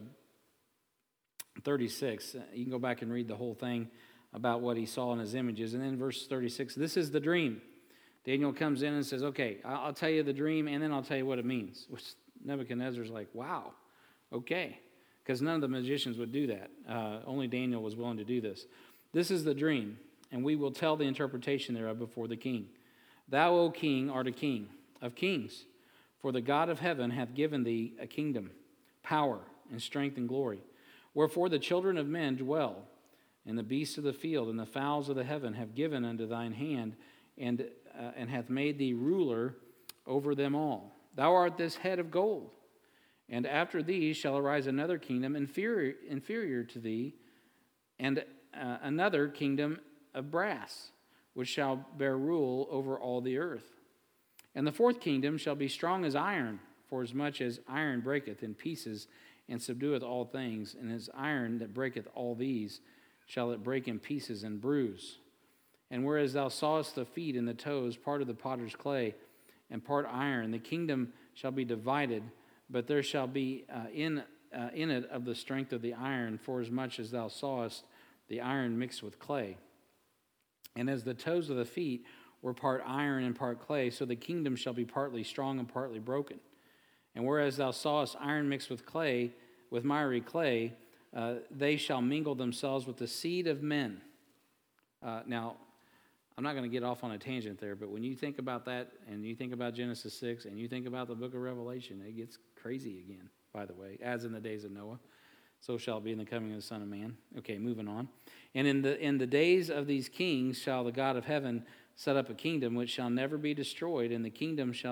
thirty-six. You can go back and read the whole thing about what he saw in his images. And then verse thirty-six, this is the dream. Daniel comes in and says, okay, I'll tell you the dream, and then I'll tell you what it means. Which Nebuchadnezzar's like, wow, okay. Because none of the magicians would do that. Uh, only Daniel was willing to do this. This is the dream, and we will tell the interpretation thereof before the king. Thou, O king, art a king of kings, for the God of heaven hath given thee a kingdom, power, and strength, and glory. Wherefore the children of men dwell, and the beasts of the field, and the fowls of the heaven have given unto thine hand, and Uh, and hath made thee ruler over them all. Thou art this head of gold, and after thee shall arise another kingdom inferior, inferior to thee, and uh, another kingdom of brass, which shall bear rule over all the earth. And the fourth kingdom shall be strong as iron, forasmuch as iron breaketh in pieces, and subdueth all things, and as iron that breaketh all these, shall it break in pieces and bruise. And whereas thou sawest the feet and the toes, part of the potter's clay, and part iron, the kingdom shall be divided, but there shall be uh, in uh, in it of the strength of the iron, forasmuch as thou sawest the iron mixed with clay. And as the toes of the feet were part iron and part clay, so the kingdom shall be partly strong and partly broken. And whereas thou sawest iron mixed with clay, with miry clay, uh, they shall mingle themselves with the seed of men. Uh, now, I'm not going to get off on a tangent there, but when you think about that, and you think about Genesis six, and you think about the book of Revelation, it gets crazy again, by the way, as in the days of Noah. So shall it be in the coming of the Son of Man. Okay, moving on. And in the in the days of these kings shall the God of heaven set up a kingdom which shall never be destroyed, and the kingdom shall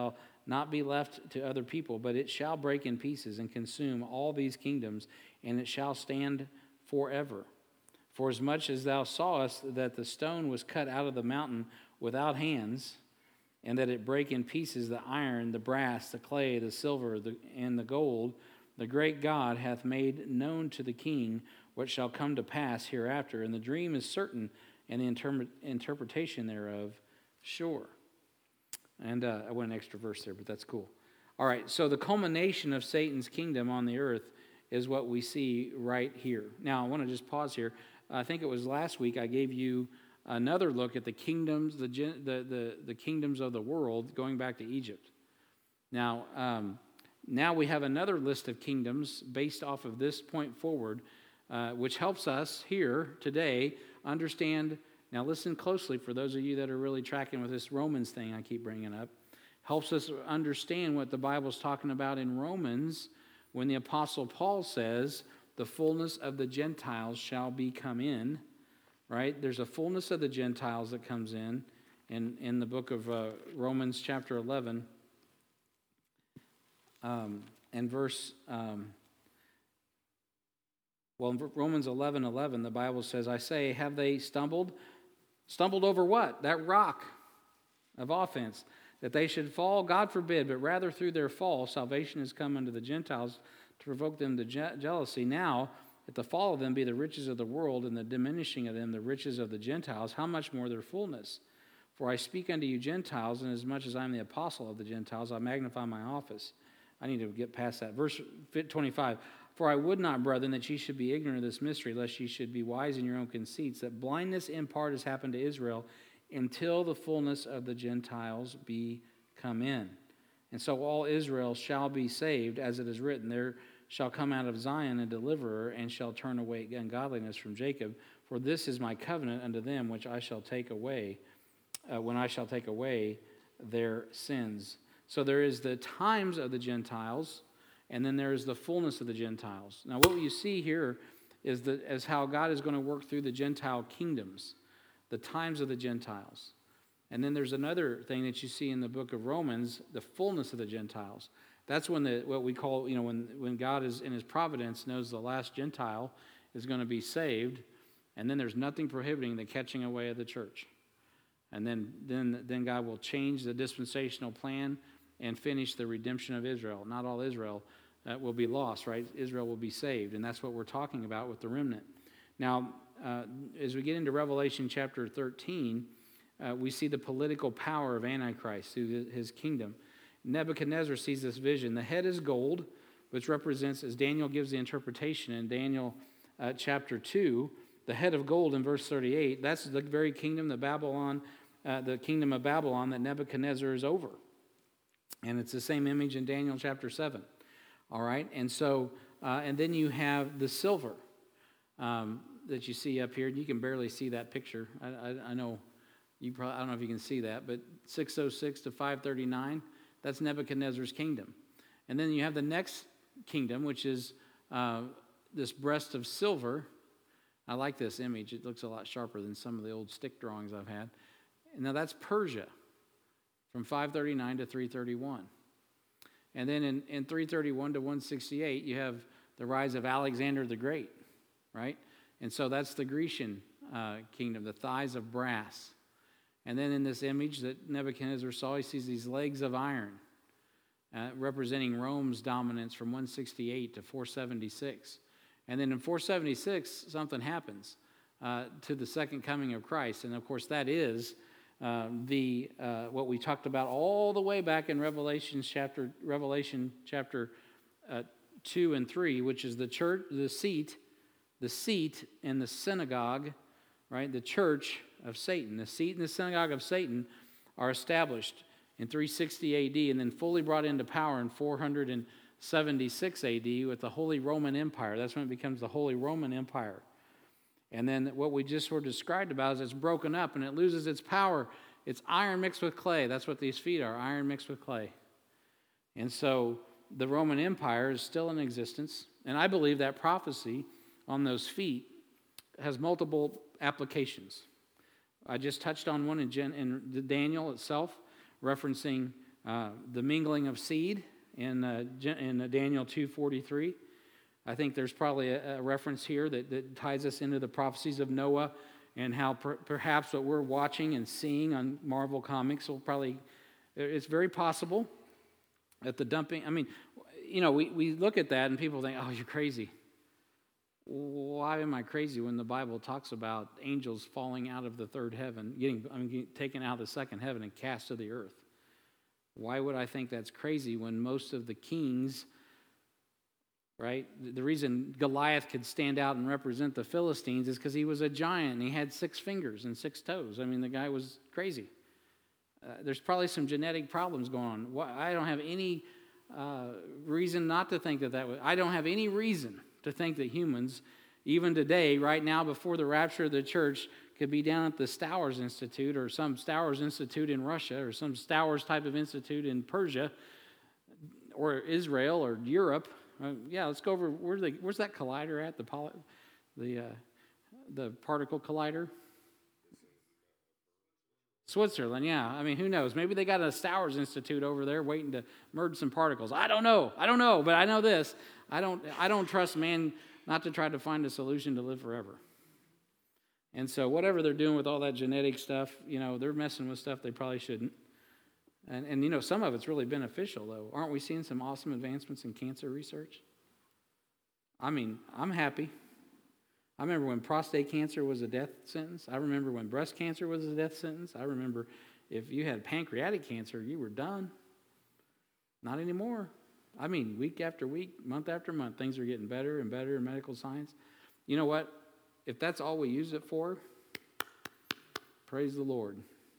not be left to other people, but it shall break in pieces and consume all these kingdoms, and it shall stand forever. For as much as thou sawest that the stone was cut out of the mountain without hands, and that it brake in pieces the iron, the brass, the clay, the silver, the, and the gold, the great God hath made known to the king what shall come to pass hereafter, and the dream is certain, and the interpre- interpretation thereof sure. And uh, I went an extra verse there, but that's cool. All right, so the culmination of Satan's kingdom on the earth is what we see right here. Now, I want to just pause here. I think it was last week I gave you another look at the kingdoms, the the the, the kingdoms of the world, going back to Egypt. Now, um, now we have another list of kingdoms based off of this point forward, uh, which helps us here today understand. Now, listen closely for those of you that are really tracking with this Romans thing I keep bringing up. Helps us understand what the Bible's talking about in Romans when the Apostle Paul says, the fullness of the Gentiles shall be come in, right? There's a fullness of the Gentiles that comes in, in, in the book of uh, Romans chapter eleven, um, and verse, um, well, in Romans eleven eleven, the Bible says, I say, have they stumbled? Stumbled over what? That rock of offense, that they should fall? God forbid, but rather through their fall, salvation has come unto the Gentiles to provoke them to je- jealousy. Now, if the fall of them be the riches of the world, and the diminishing of them the riches of the Gentiles, how much more their fullness? For I speak unto you Gentiles, and as much as I am the apostle of the Gentiles, I magnify my office. I need to get past that. Verse twenty-five, for I would not, brethren, that ye should be ignorant of this mystery, lest ye should be wise in your own conceits, that blindness in part has happened to Israel, until the fullness of the Gentiles be come in. And so all Israel shall be saved, as it is written, there shall come out of Zion a deliverer, and shall turn away ungodliness from Jacob. For this is my covenant unto them, which I shall take away, uh, when I shall take away their sins. So there is the times of the Gentiles, and then there is the fullness of the Gentiles. Now what you see here is that as how God is going to work through the Gentile kingdoms, the times of the Gentiles. And then there's another thing that you see in the book of Romans, the fullness of the Gentiles. That's when the what we call, you know, when, when God is in his providence knows the last Gentile is going to be saved, and then there's nothing prohibiting the catching away of the church. And then, then, then God will change the dispensational plan and finish the redemption of Israel. Not all Israel uh, will be lost, right? Israel will be saved, and that's what we're talking about with the remnant. Now, uh, as we get into Revelation chapter thirteen, uh, we see the political power of Antichrist through his kingdom. Nebuchadnezzar sees this vision. The head is gold, which represents, as Daniel gives the interpretation in Daniel uh, chapter two, the head of gold in verse thirty-eight, that's the very kingdom, the Babylon, uh, the kingdom of Babylon that Nebuchadnezzar is over. And it's the same image in Daniel chapter seven. All right, and so, uh, and then you have the silver um, that you see up here. You can barely see that picture. I, I, I know you probably, I don't know if you can see that, but six oh six to five thirty-nine, that's Nebuchadnezzar's kingdom. And then you have the next kingdom, which is uh, this breast of silver. I like this image. It looks a lot sharper than some of the old stick drawings I've had. And now that's Persia from five thirty-nine to three thirty-one. And then in, in three thirty-one to one sixty-eight, you have the rise of Alexander the Great, right? And so that's the Grecian uh, kingdom, the thighs of brass. And then in this image that Nebuchadnezzar saw, he sees these legs of iron, uh, representing Rome's dominance from one sixty-eight to four seventy-six. And then in four seventy-six, something happens uh, to the second coming of Christ. And of course, that is uh, the uh, what we talked about all the way back in Revelation chapter Revelation chapter uh, two and three, which is the church, the seat, the seat and the synagogue, right? The church of Satan. The seat and the synagogue of Satan are established in three sixty A D and then fully brought into power in four seventy-six A D with the Holy Roman Empire. That's when it becomes the Holy Roman Empire. And then what we just sort of described about is it's broken up and it loses its power. It's iron mixed with clay. That's what these feet are, iron mixed with clay. And so the Roman Empire is still in existence. And I believe that prophecy on those feet has multiple applications. I just touched on one in, Gen, in Daniel itself, referencing Uh, the mingling of seed in uh, in Daniel two forty-three. I think there's probably a, a reference here that, that ties us into the prophecies of Noah and how per, perhaps what we're watching and seeing on Marvel Comics will probably, it's very possible that the dumping, I mean, you know, we, we look at that and people think, oh, you're crazy. Why am I crazy when the Bible talks about angels falling out of the third heaven, getting I mean, taken out of the second heaven and cast to the earth? Why would I think that's crazy when most of the kings, right? The reason Goliath could stand out and represent the Philistines is because he was a giant and he had six fingers and six toes. I mean, the guy was crazy. Uh, there's probably some genetic problems going on. I don't have any uh, reason not to think that that was, I don't have any reason to think that humans, even today, right now, before the rapture of the church, could be down at the Stowers Institute or some Stowers Institute in Russia or some Stowers type of institute in Persia or Israel or Europe. Uh, yeah, let's go over, where's, the, where's that collider at, the, poly, the, uh, the particle collider? Switzerland, yeah. I mean, who knows? Maybe they got a Stowers Institute over there waiting to merge some particles. I don't know. I don't know, but I know this. I don't, I don't trust man not to try to find a solution to live forever. And so whatever they're doing with all that genetic stuff, you know, they're messing with stuff they probably shouldn't. And, and you know, some of it's really beneficial, though. Aren't we seeing some awesome advancements in cancer research? I mean, I'm happy. I remember when prostate cancer was a death sentence. I remember when breast cancer was a death sentence. I remember if you had pancreatic cancer, you were done. Not anymore. I mean, week after week, month after month, things are getting better and better in medical science. You know what? If that's all we use it for, praise the Lord.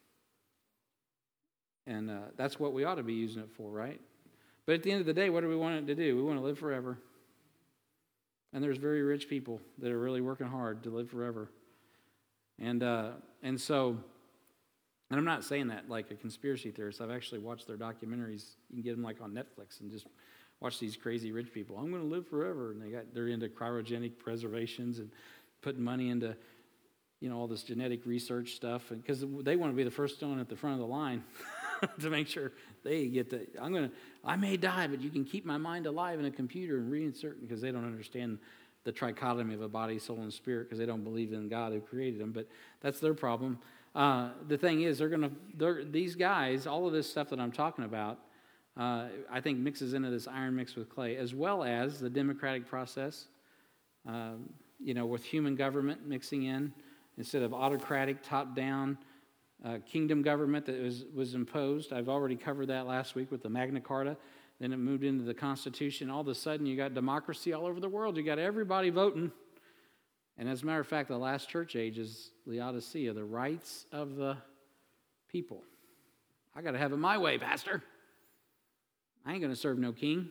And uh, that's what we ought to be using it for, right? But at the end of the day, what do we want it to do? We want to live forever. And there's very rich people that are really working hard to live forever. And uh, and so, and I'm not saying that like a conspiracy theorist. I've actually watched their documentaries. You can get them like on Netflix and just watch these crazy rich people. I'm going to live forever. And they got they're into cryogenic preservations and putting money into, you know, all this genetic research stuff. And because they want to be the first one at the front of the line to make sure they get the, I'm going to, I may die, but you can keep my mind alive in a computer and reinsert, because they don't understand the trichotomy of a body, soul, and spirit, because they don't believe in God who created them. But that's their problem. Uh, the thing is, they're going to, these guys, all of this stuff that I'm talking about, uh, I think mixes into this iron mixed with clay, as well as the democratic process, uh, you know, with human government mixing in, instead of autocratic, top-down, Uh, kingdom government that was, was imposed. I've already covered that last week with the Magna Carta. Then it moved into the Constitution. All of a sudden, you got democracy all over the world. You got everybody voting. And as a matter of fact, the last church age is Laodicea, the rights of the people. I got to have it my way, Pastor. I ain't going to serve no king.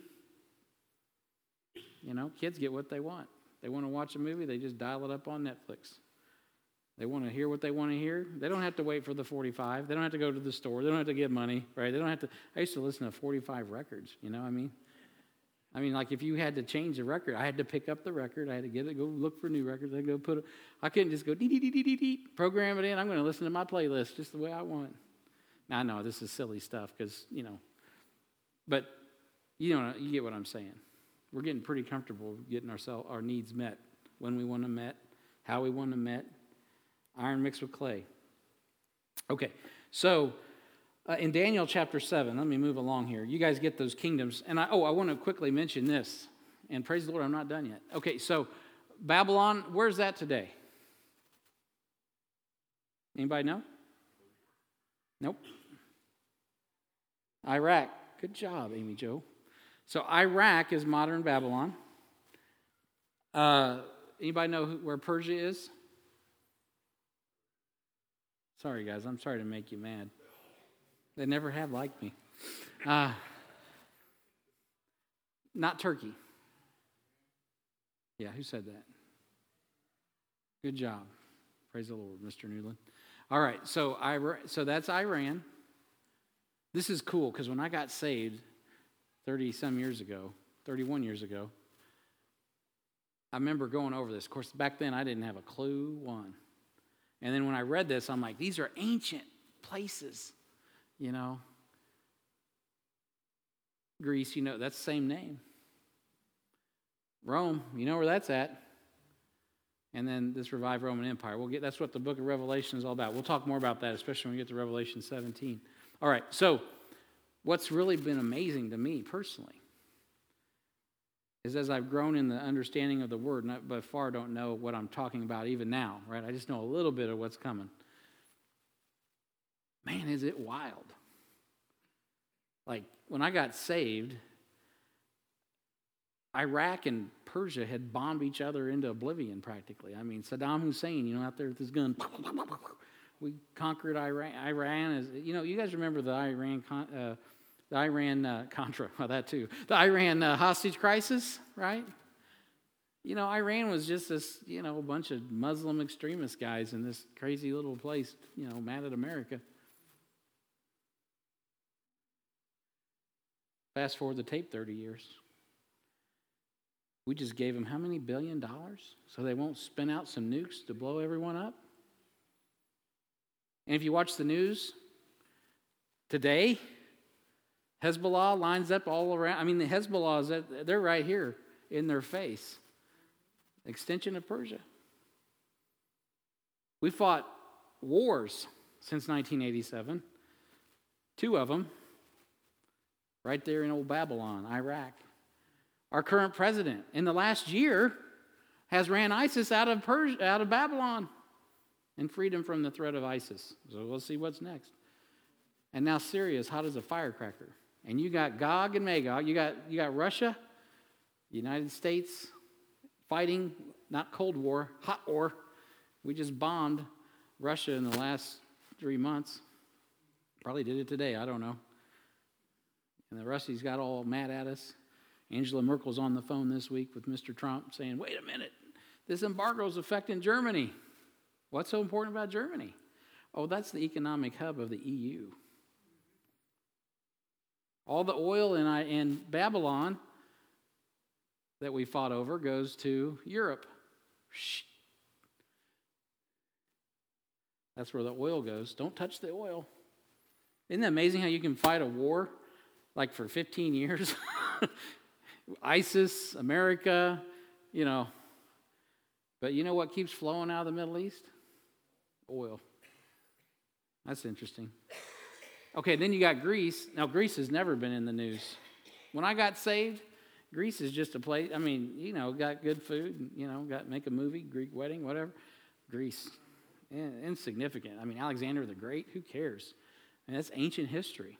You know, kids get what they want. They want to watch a movie, they just dial it up on Netflix. They want to hear what they want to hear. They don't have to wait for the forty-five. They don't have to go to the store. They don't have to give money, right? They don't have to. I used to listen to forty-five records, you know what I mean? I mean, like if you had to change the record, I had to pick up the record. I had to get it, go look for new records. I had to go put it. I couldn't just go dee dee dee dee dee dee, program it in. I'm going to listen to my playlist just the way I want. Now I know this is silly stuff because, you know, but you know, you get what I'm saying. We're getting pretty comfortable getting ourselves our needs met when we want them met, how we want them met. Iron mixed with clay. Okay, so uh, in Daniel chapter seven, let me move along here. You guys get those kingdoms. And I, oh, I want to quickly mention this. And praise the Lord, I'm not done yet. Okay, so Babylon, where's that today? Anybody know? Nope. Iraq. Good job, Amy Jo. So Iraq is modern Babylon. Uh, anybody know who, where Persia is? Sorry, guys. I'm sorry to make you mad. They never have liked me. Uh, not Turkey. Yeah, who said that? Good job. Praise the Lord, Mister Newland. All right, so Ira- so that's Iran. This is cool because when I got saved thirty-some years ago, thirty-one years ago, I remember going over this. Of course, back then I didn't have a clue, one. And then when I read this, I'm like, these are ancient places, you know. Greece, you know, that's the same name. Rome, you know where that's at. And then this revived Roman Empire. We'll get, that's what the book of Revelation is all about. We'll talk more about that, especially when we get to Revelation seventeen. All right, so what's really been amazing to me personally is as I've grown in the understanding of the Word, and I by far don't know what I'm talking about even now, right? I just know a little bit of what's coming. Man, is it wild. Like, when I got saved, Iraq and Persia had bombed each other into oblivion practically. I mean, Saddam Hussein, you know, out there with his gun. We conquered Iran. Iran is, you know, you guys remember the Iran, uh, the Iran uh, Contra, well, that too. The Iran uh, hostage crisis, right? You know, Iran was just this, you know, a bunch of Muslim extremist guys in this crazy little place, you know, mad at America. Fast forward the tape thirty years. We just gave them how many billion dollars so they won't spin out some nukes to blow everyone up? And if you watch the news today, Hezbollah lines up all around. I mean, the Hezbollah, is at, they're right here in their face. Extension of Persia. We fought wars since nineteen eighty-seven. Two of them. Right there in old Babylon, Iraq. Our current president, in the last year, has ran ISIS out of Persia, out of Babylon and freed him from the threat of ISIS. So we'll see what's next. And now Syria is hot as a firecracker. And you got Gog and Magog. You got, you got Russia, the United States fighting, not Cold War, hot war. We just bombed Russia in the last three months. Probably did it today, I don't know. And the Russians got all mad at us. Angela Merkel's on the phone this week with Mister Trump saying, wait a minute, this embargo is affecting Germany. What's so important about Germany? Oh, that's the economic hub of the E U. All the oil in, in Babylon that we fought over goes to Europe. Shh. That's where the oil goes. Don't touch the oil. Isn't that amazing how you can fight a war like for fifteen years? ISIS, America, you know. But you know what keeps flowing out of the Middle East? Oil. That's interesting. Okay, then you got Greece. Now, Greece has never been in the news. When I got saved, Greece is just a place, I mean, you know, got good food, you know, got make a movie, Greek wedding, whatever. Greece, insignificant. I mean, Alexander the Great, who cares? And that's ancient history.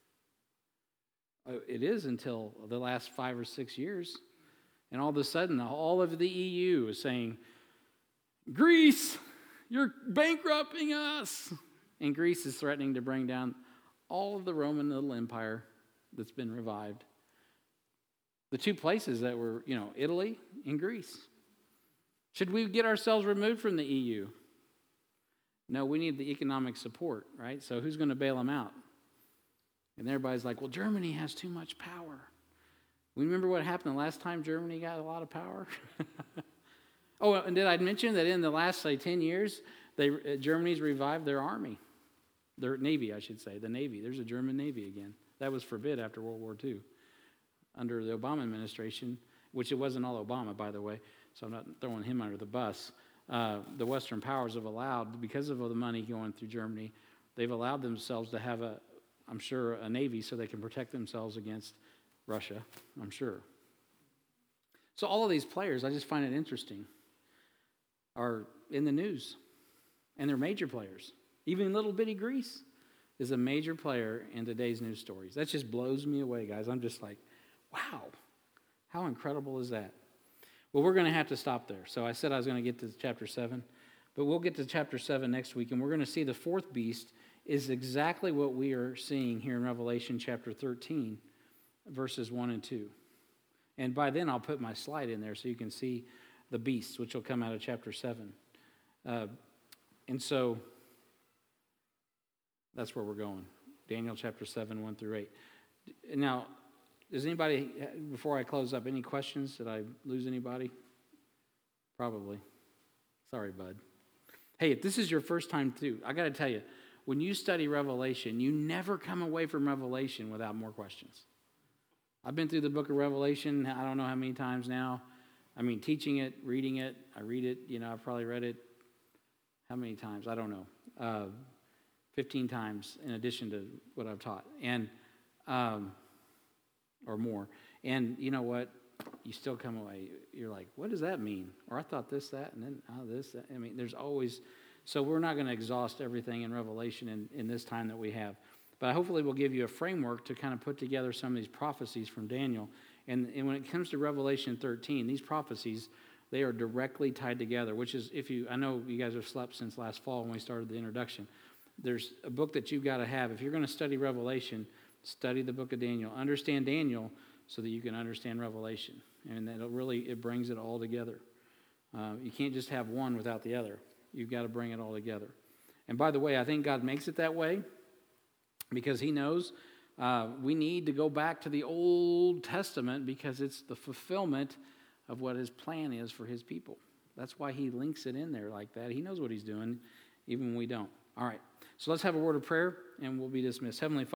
It is until the last five or six years. And all of a sudden, all of the E U is saying, Greece, you're bankrupting us. And Greece is threatening to bring down all of the Roman little empire that's been revived. The two places that were, you know, Italy and Greece. Should we get ourselves removed from the E U? No, we need the economic support, right? So who's going to bail them out? And everybody's like, well, Germany has too much power. We remember what happened the last time Germany got a lot of power? Oh, and did I mention that in the last, say, ten years, they, uh, Germany's revived their army, their navy, I should say, the navy. There's a German navy again. That was forbid after World War Two under the Obama administration, which it wasn't all Obama, by the way, so I'm not throwing him under the bus. Uh, the Western powers have allowed, because of all the money going through Germany, they've allowed themselves to have a I'm sure, a navy so they can protect themselves against Russia, I'm sure. So all of these players, I just find it interesting, are in the news. And they're major players. Even little bitty Greece is a major player in today's news stories. That just blows me away, guys. I'm just like, wow, how incredible is that? Well, we're going to have to stop there. So I said I was going to get to chapter seven. But we'll get to chapter seven next week, and we're going to see the fourth beast is exactly what we are seeing here in Revelation chapter thirteen, verses one and two. And by then I'll put my slide in there so you can see the beasts, which will come out of chapter seven. Uh, and so that's where we're going. Daniel chapter seven, one through eight. Now, does anybody, before I close up, any questions? Did I lose anybody? Probably. Sorry, bud. Hey, if this is your first time too, I got to tell you, when you study Revelation, you never come away from Revelation without more questions. I've been through the book of Revelation, I don't know how many times now. I mean, teaching it, reading it, I read it, you know, I've probably read it, how many times? I don't know. Uh, fifteen times in addition to what I've taught, and um, or more. And you know what? You still come away, you're like, what does that mean? Or I thought this, that, and then oh, this, that. I mean, there's always, so we're not going to exhaust everything in Revelation in, in this time that we have. But hopefully we'll give you a framework to kind of put together some of these prophecies from Daniel. And, and when it comes to Revelation thirteen, these prophecies, they are directly tied together, which is, if you, I know you guys have slept since last fall when we started the introduction. There's a book that you've got to have. If you're going to study Revelation, study the book of Daniel. Understand Daniel so that you can understand Revelation. And it really, it brings it all together. Uh, you can't just have one without the other. You've got to bring it all together. And by the way, I think God makes it that way because he knows uh, we need to go back to the Old Testament because it's the fulfillment of what his plan is for his people. That's why he links it in there like that. He knows what he's doing, even when we don't. All right, so let's have a word of prayer, and we'll be dismissed. Heavenly Father,